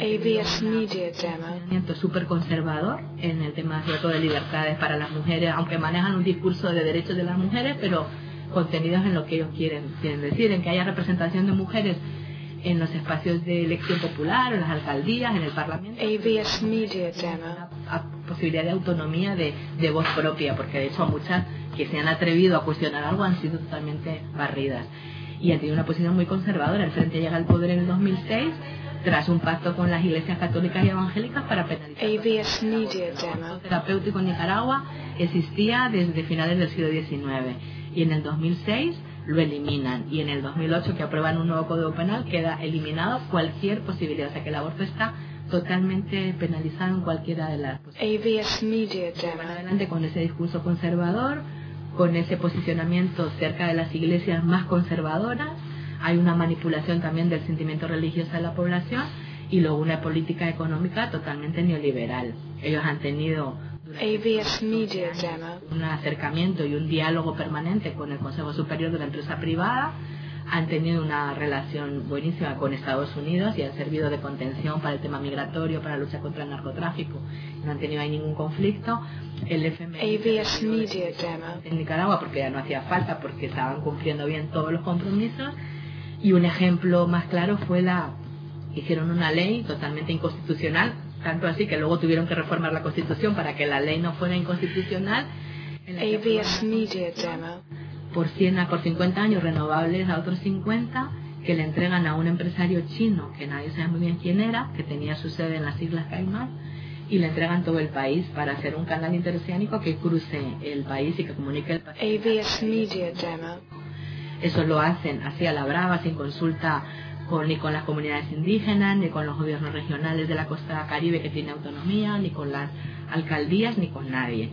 AVS Media Demo. movimiento súper conservador en el tema sobre todo de libertades para las mujeres, aunque manejan un discurso de derechos de las mujeres, pero contenidos en lo que ellos quieren decir, en que haya representación de mujeres en los espacios de elección popular, en las alcaldías, en el parlamento. AVS Media Demo. A posibilidad de autonomía de voz propia, porque de hecho a muchas que se han atrevido a cuestionar algo han sido totalmente barridas y han tenido una posición muy conservadora. El Frente llega al poder en el 2006 tras un pacto con las iglesias católicas y evangélicas para penalizar. AVS Media El Demo. terapéutico en Nicaragua existía desde finales del siglo XIX y en el 2006 lo eliminan, y en el 2008 que aprueban un nuevo código penal queda eliminado cualquier posibilidad, o sea que el aborto está totalmente penalizado en cualquiera de las posibilidades. AVS Media Van Demo. adelante con ese discurso conservador, con ese posicionamiento cerca de las iglesias más conservadoras. Hay una manipulación también del sentimiento religioso de la población y luego una política económica totalmente neoliberal. Ellos han tenido AVS Media Demo. un acercamiento y un diálogo permanente con el Consejo Superior de la Empresa Privada, han tenido una relación buenísima con Estados Unidos y han servido de contención para el tema migratorio, para la lucha contra el narcotráfico. No han tenido ahí ningún conflicto. El FMI AVS Media Demo. en Nicaragua porque ya no hacía falta, porque estaban cumpliendo bien todos los compromisos. Y un ejemplo más claro fue hicieron una ley totalmente inconstitucional, tanto así que luego tuvieron que reformar la Constitución para que la ley no fuera inconstitucional. En la que AVS Media Demo. por 50 años renovables a otros 50, que le entregan a un empresario chino que nadie sabe muy bien quién era, que tenía su sede en las Islas Caimán, y le entregan todo el país para hacer un canal interoceánico que cruce el país y que comunique el Pacífico. AVS Media Demo. Eso lo hacen así a la brava, sin consulta ni con las comunidades indígenas, ni con los gobiernos regionales de la costa caribe que tiene autonomía, ni con las alcaldías, ni con nadie.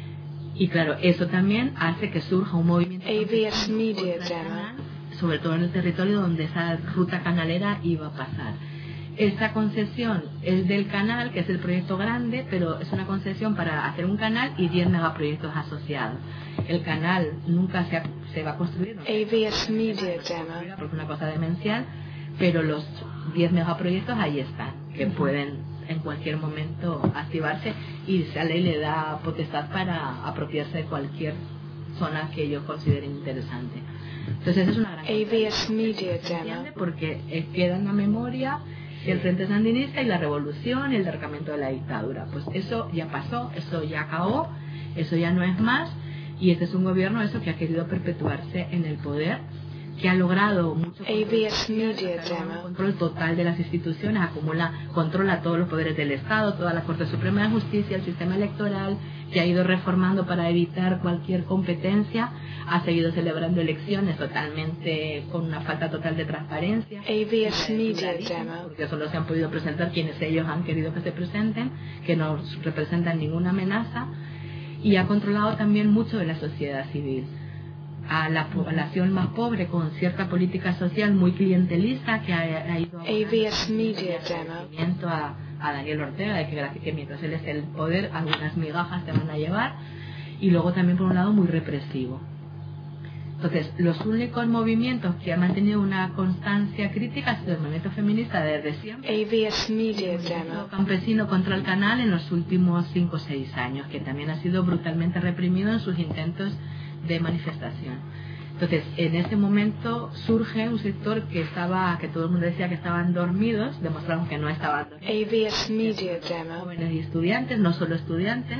Y claro, eso también hace que surja un movimiento AVS Media Demo. sobre todo en el territorio donde esa ruta canalera iba a pasar. Esta concesión es del canal, que es el proyecto grande, pero es una concesión para hacer un canal y 10 megaproyectos asociados. El canal nunca se va a construir, ¿no? AVS Media Demo. Porque es una cosa demencial, pero los 10 megaproyectos ahí están, que pueden en cualquier momento activarse, y esa ley le da potestad para apropiarse de cualquier zona que ellos consideren interesante. Entonces es una gran ABS Media Demo. Porque queda en la memoria el Frente Sandinista y la revolución y el derrocamiento de la dictadura. Pues eso ya pasó, eso ya acabó, eso ya no es más, y este es un gobierno que ha querido perpetuarse en el poder, que ha logrado mucho ABS Media Demo. control total de las instituciones, controla todos los poderes del Estado, toda la Corte Suprema de Justicia, el sistema electoral, que ha ido reformando para evitar cualquier competencia, ha seguido celebrando elecciones totalmente con una falta total de transparencia, ABS Media Demo. porque solo se han podido presentar quienes ellos han querido que se presenten, que no representan ninguna amenaza, y ha controlado también mucho de la sociedad civil, a la población más pobre, con cierta política social muy clientelista que ha ido ABS Media Demo. a Daniel Ortega, de que mientras él esté en el poder algunas migajas te van a llevar, y luego también por un lado muy represivo. Entonces, los únicos movimientos que han mantenido una constancia crítica ha sido el movimiento feminista desde siempre, ABS Media el Demo. movimiento campesino contra el canal en los últimos 5 o 6 años, que también ha sido brutalmente reprimido en sus intentos de manifestación. Entonces, en ese momento surge un sector que todo el mundo decía que estaban dormidos, demostraron que no estaban dormidos, ABS Media Demo. jóvenes y estudiantes, no solo estudiantes,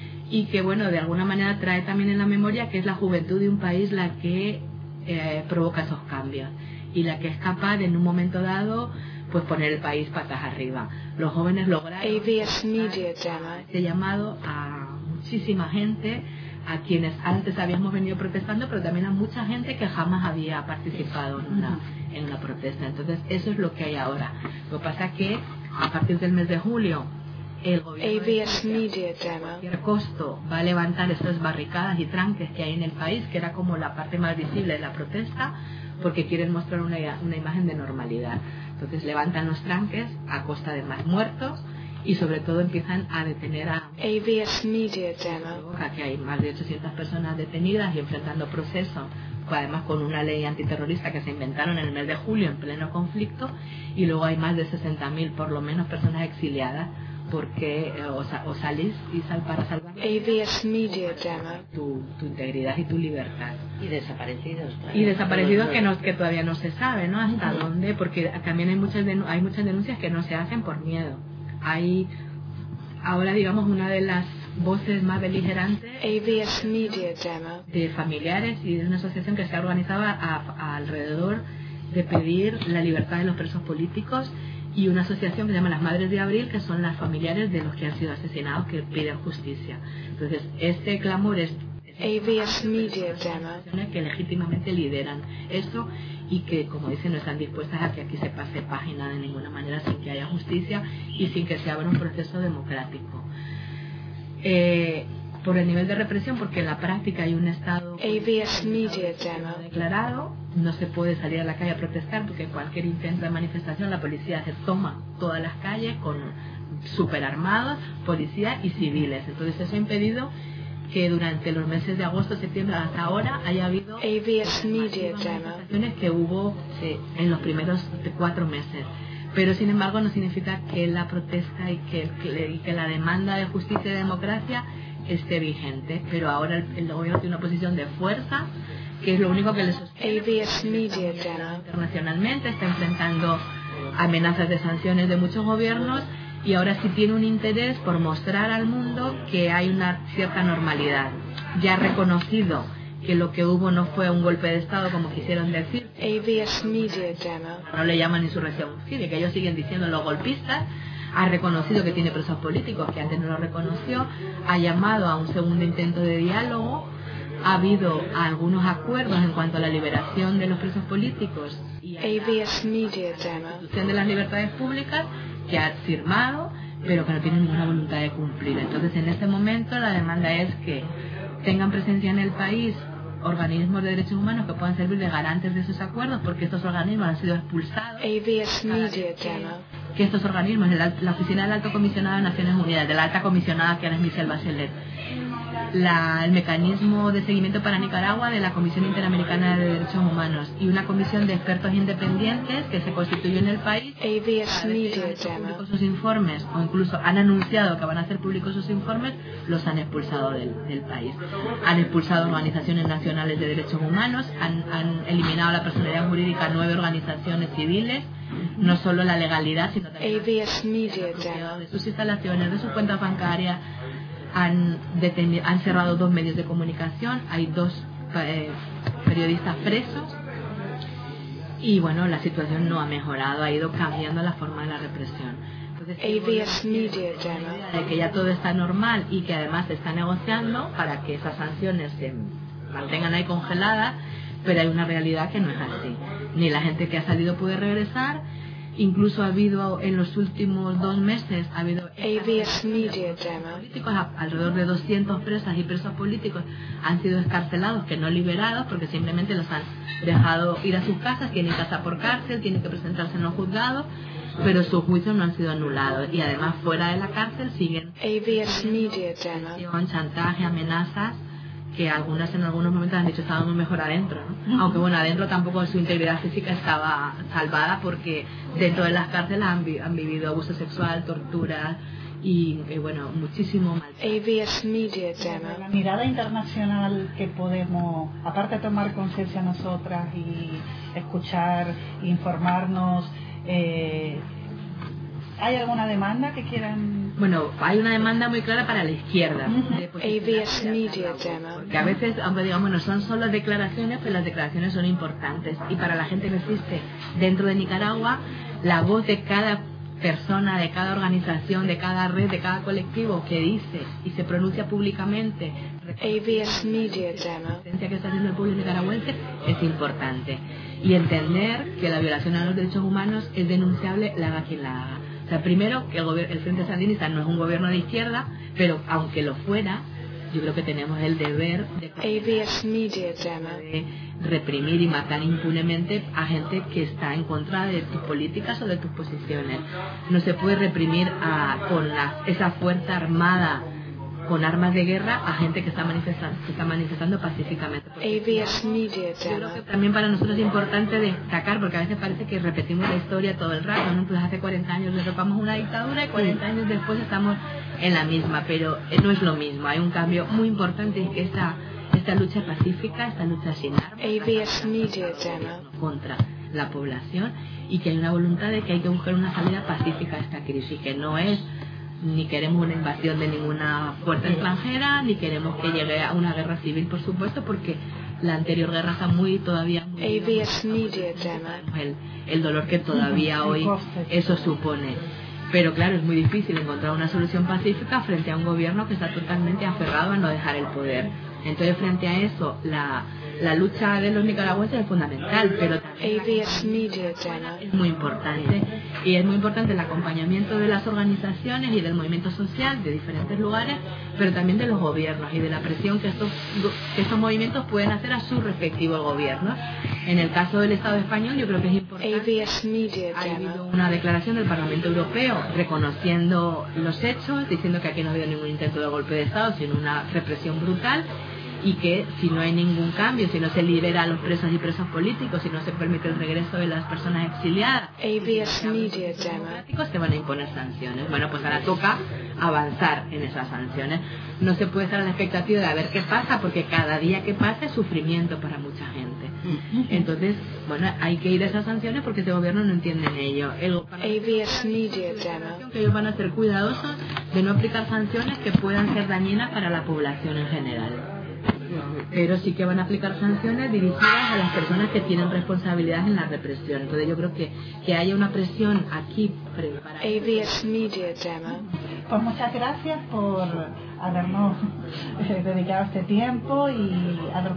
y que de alguna manera trae también en la memoria que es la juventud de un país la que provoca esos cambios, y la que es capaz en un momento dado pues poner el país patas arriba. Los jóvenes lograron ABS Media Demo. este llamado a muchísima gente, a quienes antes habíamos venido protestando, pero también a mucha gente que jamás había participado en una protesta. Entonces eso es lo que hay ahora. Lo que pasa es que a partir del mes de julio el gobierno ABS Media a Demo. cualquier costo va a levantar estas barricadas y tranques que hay en el país, que era como la parte más visible de la protesta, porque quieren mostrar una imagen de normalidad. Entonces levantan los tranques a costa de más muertos, y sobre todo empiezan a detener ABS Media Demo. que hay más de 800 personas detenidas y enfrentando procesos, además con una ley antiterrorista que se inventaron en el mes de julio en pleno conflicto, y luego hay más de 60.000 por lo menos personas exiliadas, porque o salís para salvar ABS Media Demo. tu integridad y tu libertad. Y desaparecidos. Y desaparecidos que todavía no se sabe, ¿no? Hasta dónde, porque también hay muchas denuncias que no se hacen por miedo. Hay ahora, digamos, una de las voces más beligerantes ABS Media Demo. de familiares y de una asociación que se ha organizado alrededor de pedir la libertad de los presos políticos, y una asociación que se llama Las Madres de Abril, que son las familiares de los que han sido asesinados, que piden justicia. Entonces, este clamor es ABS Media Demo. que legítimamente lideran eso, y que, como dicen, no están dispuestas a que aquí se pase página de ninguna manera sin que haya justicia y sin que se abra un proceso democrático. Por el nivel de represión, porque en la práctica hay un Estado ABS Media Demo. declarado, no se puede salir a la calle a protestar, porque cualquier intento de manifestación la policía se toma todas las calles con superarmados, policía y civiles. Entonces eso ha impedido que durante los meses de agosto, septiembre hasta ahora haya habido ABS Media Demo. manifestaciones que hubo en los primeros 4 meses. Pero sin embargo no significa que la protesta y que la demanda de justicia y democracia esté vigente. Pero ahora el gobierno tiene una posición de fuerza, que es lo único que le sostiene. ABS Media Demo. Internacionalmente está enfrentando amenazas de sanciones de muchos gobiernos, y ahora sí tiene un interés por mostrar al mundo que hay una cierta normalidad. Ya ha reconocido que lo que hubo no fue un golpe de Estado, como quisieron decir. ABS Media Demo. No le llaman insurrección cívica, ellos siguen diciendo los golpistas. Ha reconocido que tiene presos políticos, que antes no lo reconoció. Ha llamado a un segundo intento de diálogo. Ha habido algunos acuerdos en cuanto a la liberación de los presos políticos y a ABS Media la Demo. institución de las libertades públicas, que ha firmado, pero que no tiene ninguna voluntad de cumplir. Entonces, en este momento la demanda es que tengan presencia en el país organismos de derechos humanos que puedan servir de garantes de esos acuerdos, porque estos organismos han sido expulsados. ABS Media Demo. Que estos organismos, la Oficina del Alto Comisionado de Naciones Unidas, de la Alta Comisionada que ahora es Michelle Bachelet, el mecanismo de seguimiento para Nicaragua de la Comisión Interamericana de Derechos Humanos y una comisión de expertos independientes que se constituyó en el país. ABS Media Demo. Sus informes, o incluso han anunciado que van a hacer públicos sus informes, los han expulsado del país. Han expulsado organizaciones nacionales de derechos humanos, han eliminado la personalidad jurídica a 9 organizaciones civiles, no solo la legalidad, sino también ABS Media Demo. de sus instalaciones, de sus cuentas bancarias. Han cerrado 2 medios de comunicación, hay 2 periodistas presos y bueno, la situación no ha mejorado, ha ido cambiando la forma de la represión. Entonces, ABS Media Demo. de que ya todo está normal y que además se está negociando para que esas sanciones se mantengan ahí congeladas, pero hay una realidad que no es así. Ni la gente que ha salido puede regresar. Incluso ha habido en los últimos 2 meses ABS Media Demo. políticos, alrededor de 200 presas y presos políticos han sido escarcelados, que no liberados, porque simplemente los han dejado ir a sus casas, tienen casa por cárcel, tienen que presentarse en los juzgados, pero sus juicios no han sido anulados y además fuera de la cárcel siguen ABS Media Demo. chantaje, amenazas, que algunas en algunos momentos han dicho estábamos mejor adentro, ¿no? Aunque bueno, adentro tampoco su integridad física estaba salvada porque dentro de las cárceles han vivido abuso sexual, tortura y bueno, muchísimo mal. ABS Media Demo. La mirada internacional que podemos, aparte de tomar conciencia nosotras y escuchar, informarnos, ¿hay alguna demanda que quieran? Bueno, hay una demanda muy clara para la izquierda. ABS Media Demo. Que a veces, aunque digamos, no son solo declaraciones, pero las declaraciones son importantes. Y para la gente que existe dentro de Nicaragua, la voz de cada persona, de cada organización, de cada red, de cada colectivo que dice y se pronuncia públicamente ABS Media Demo. la que está haciendo el pueblo nicaragüense es importante. Y entender que la violación a los derechos humanos es denunciable, la haga quien la haga. O sea, primero, que el Frente Sandinista no es un gobierno de izquierda, pero aunque lo fuera, yo creo que tenemos el deber de ABS Media Demo. reprimir y matar impunemente a gente que está en contra de tus políticas o de tus posiciones. No se puede reprimir con esa fuerza armada con armas de guerra a gente que está manifestando pacíficamente. ABS Media Yo creo Demo. que también para nosotros es importante destacar, porque a veces parece que repetimos la historia todo el rato, ¿no? Pues hace 40 años derrocamos una dictadura y 40 años después estamos en la misma, pero no es lo mismo. Hay un cambio muy importante, es que esta lucha pacífica, esta lucha sin armas, ABS Media Demo. contra la población, y que hay una voluntad de que hay que buscar una salida pacífica a esta crisis, que no es ni queremos una invasión de ninguna fuerza extranjera, ni queremos que llegue a una guerra civil, por supuesto, porque la anterior guerra está todavía muy ABS Media Demo. el dolor que todavía hoy eso supone. Pero claro, es muy difícil encontrar una solución pacífica frente a un gobierno que está totalmente aferrado a no dejar el poder. Entonces, frente a eso, la lucha de los nicaragüenses es fundamental, pero también ABS Media Demo. es muy importante. Y es muy importante el acompañamiento de las organizaciones y del movimiento social de diferentes lugares, pero también de los gobiernos y de la presión que estos movimientos pueden hacer a sus respectivos gobiernos. En el caso del Estado español, yo creo que es importante. ABS Media Ha habido Demo. una declaración del Parlamento Europeo reconociendo los hechos, diciendo que aquí no ha habido ningún intento de golpe de Estado, sino una represión brutal, y que si no hay ningún cambio, si no se libera a los presos y presos políticos, si no se permite el regreso de las personas exiliadas, ABS Media Demo. democráticos, se van a imponer sanciones. Bueno, pues ahora toca avanzar en esas sanciones. No se puede estar a la expectativa de a ver qué pasa, porque cada día que pasa es sufrimiento para mucha gente. Entonces, bueno, hay que ir a esas sanciones porque ese gobierno no entiende en ello. ABS Media Demo. Que ellos van a ser cuidadosos de no aplicar sanciones que puedan ser dañinas para la población en general. Pero sí que van a aplicar sanciones dirigidas a las personas que tienen responsabilidad en la represión. Entonces yo creo que haya una presión aquí para ABS Media Demo. Pues muchas gracias por habernos dedicado este tiempo y haber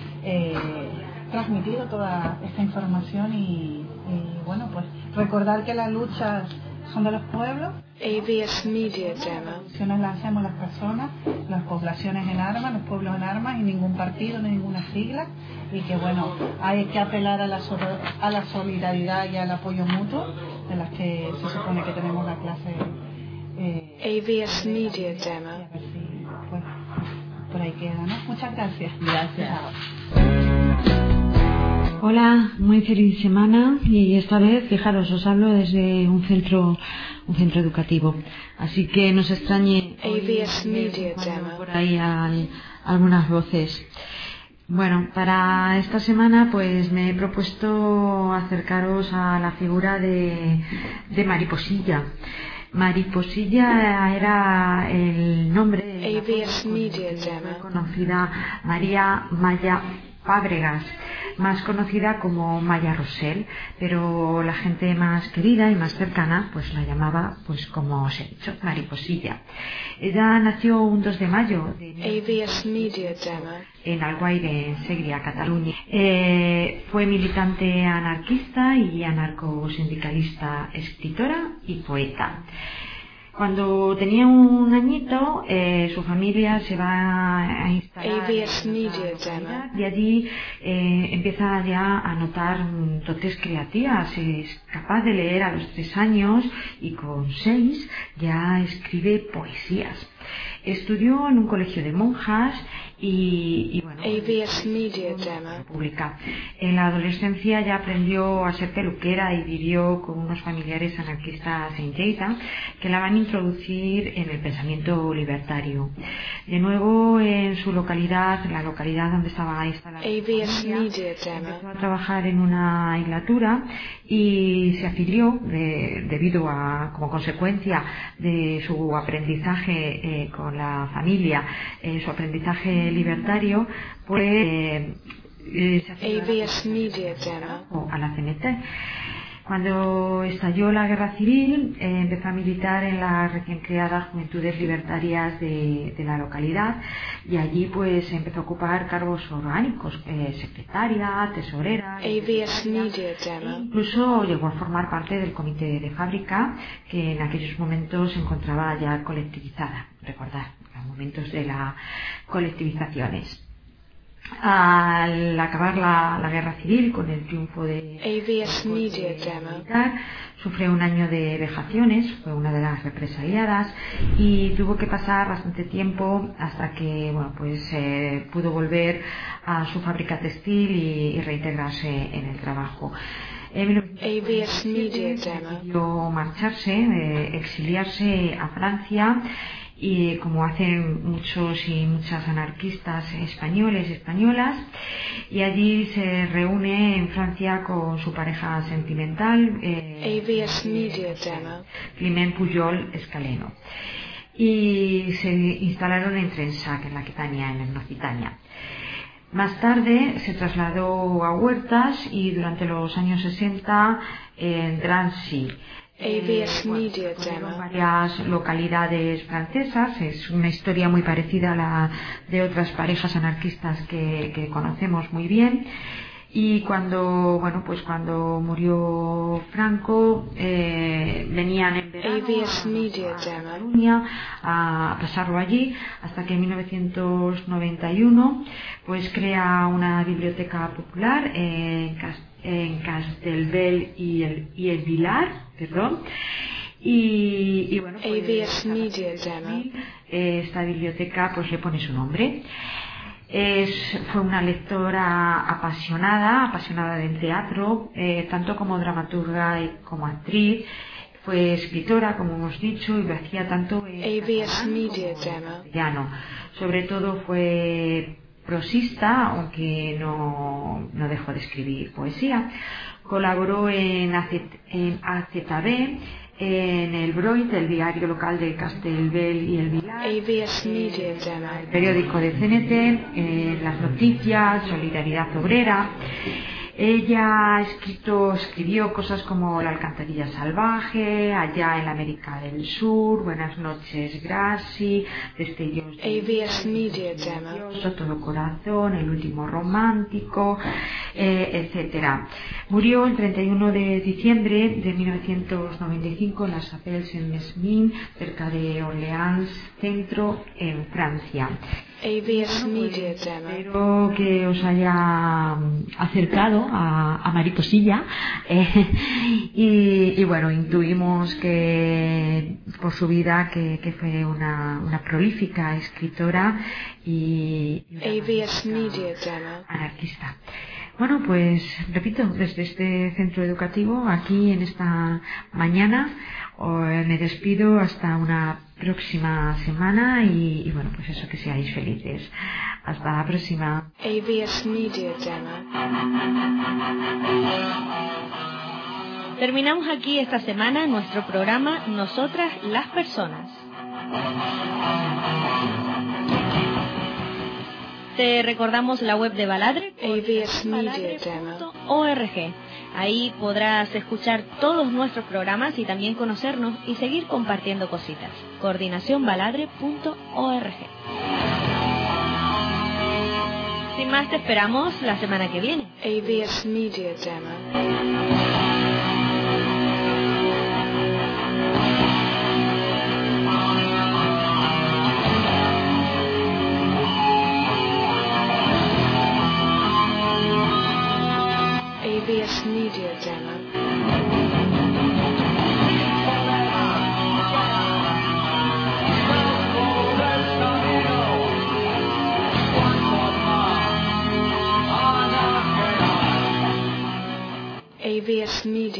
transmitido toda esta información y bueno, pues recordar que las luchas son de los pueblos. ABS Media Demo. Las acciones las hacemos las personas, las poblaciones en armas, los pueblos en armas, y ningún partido ni ninguna sigla, y que bueno, hay que apelar a la solidaridad y al apoyo mutuo, de las que se supone que tenemos la clase ABS Media Demo. a ver si pues por ahí queda, ¿no? Muchas gracias. Gracias. Hola, muy feliz semana y esta vez, fijaros, os hablo desde un centro educativo, así que no os extrañe AVS Media Demo. por ahí algunas voces. Bueno, para esta semana pues me he propuesto acercaros a la figura de Mariposilla. Mariposilla era el nombre de AVS Media la Demo. conocida María Maya Fábregas, más conocida como Maya Rosell, pero la gente más querida y más cercana pues la llamaba, pues como os he dicho, Mariposilla. Ella nació un 2 de mayo de AVS Media Demo. en Alguaire, en Segria, Cataluña. Fue militante anarquista y anarcosindicalista, escritora y poeta. Cuando tenía un añito, su familia se va a instalar AVS en Media otra Demo. localidad y allí empieza ya a notar dotes creativas. Es capaz de leer a los 3 años y con 6 ya escribe poesías. Estudió en un colegio de monjas y bueno, AVS Media Demo. pública. En la adolescencia ya aprendió a ser peluquera y vivió con unos familiares anarquistas en Lleida que la van a introducir en el pensamiento libertario. De nuevo en su localidad, la localidad donde estaba instalada, AVS Media empezó Demo. a trabajar en una hilatura y se afilió debido a, como consecuencia de su aprendizaje con la familia, su aprendizaje libertario, pues se afilió AVS Media Demo. a la CNT. Cuando estalló la guerra civil, empezó a militar en las recién creadas Juventudes Libertarias de la localidad y allí pues empezó a ocupar cargos orgánicos, secretaria, tesorera, AVS Media Demo. incluso llegó a formar parte del comité de fábrica que en aquellos momentos se encontraba ya colectivizada. Recordad, los momentos de las colectivizaciones. Al acabar la guerra civil, con el triunfo de AVS Media Demo. militar, sufrió un año de vejaciones, fue una de las represaliadas y tuvo que pasar bastante tiempo hasta que bueno, pues pudo volver a su fábrica textil y reintegrarse en el trabajo. En AVS Media Demo. decidió marcharse, exiliarse a Francia y como hacen muchos y muchas anarquistas españoles y españolas, y allí se reúne en Francia con su pareja sentimental, AVS Media Demo. Climent Pujol Escaleno, y se instalaron en Trensac, en la Aquitania, en Occitania. Más tarde se trasladó a Huertas y durante los años 60 en Drancy. AVS Media Demo. Varias localidades francesas, es una historia muy parecida a la de otras parejas anarquistas que conocemos muy bien. Y cuando murió Franco, venían en verano AVS Media a Demo. Cataluña a pasarlo allí, hasta que en 1991 pues crea una biblioteca popular en Castelbel y el Vilar, y bueno, pues, AVS Media Demo. esta biblioteca pues le pone su nombre. Fue una lectora apasionada del teatro, tanto como dramaturga y como actriz. Fue escritora, como hemos dicho, y lo hacía tanto en AVS Media catalán como en Demo. castellano. Sobre todo fue prosista, aunque no dejó de escribir poesía. Colaboró en AZB, en el Broit, el diario local de Castelbel y el Vilar, AVS Media Demo. el periódico de CNT, las noticias, Solidaridad Obrera. Ella escribió cosas como La alcantarilla salvaje, Allá en la América del Sur, Buenas noches Gracie, Destellos de AVS Media Demo. Todo corazón, El último romántico. etcétera. Murió el 31 de diciembre de 1995 en la Chapelle-Saint-Mesmin, cerca de Orleans, centro, en Francia. AVS Media Demo. Espero que os haya acercado a Mariposilla y bueno, intuimos que por su vida que fue una prolífica escritora y AVS Media Demo. anarquista. Bueno, pues repito, desde este centro educativo, aquí en esta mañana, me despido hasta una próxima semana y bueno, pues eso, que seáis felices. Hasta la próxima. AVS Media Demo. Terminamos aquí esta semana nuestro programa Nosotras las Personas. Te recordamos la web de Baladre, avsmedia.org. Ahí podrás escuchar todos nuestros programas y también conocernos y seguir compartiendo cositas. Coordinacionbaladre.org. Sin más, te esperamos la semana que viene. AVS Media Demo.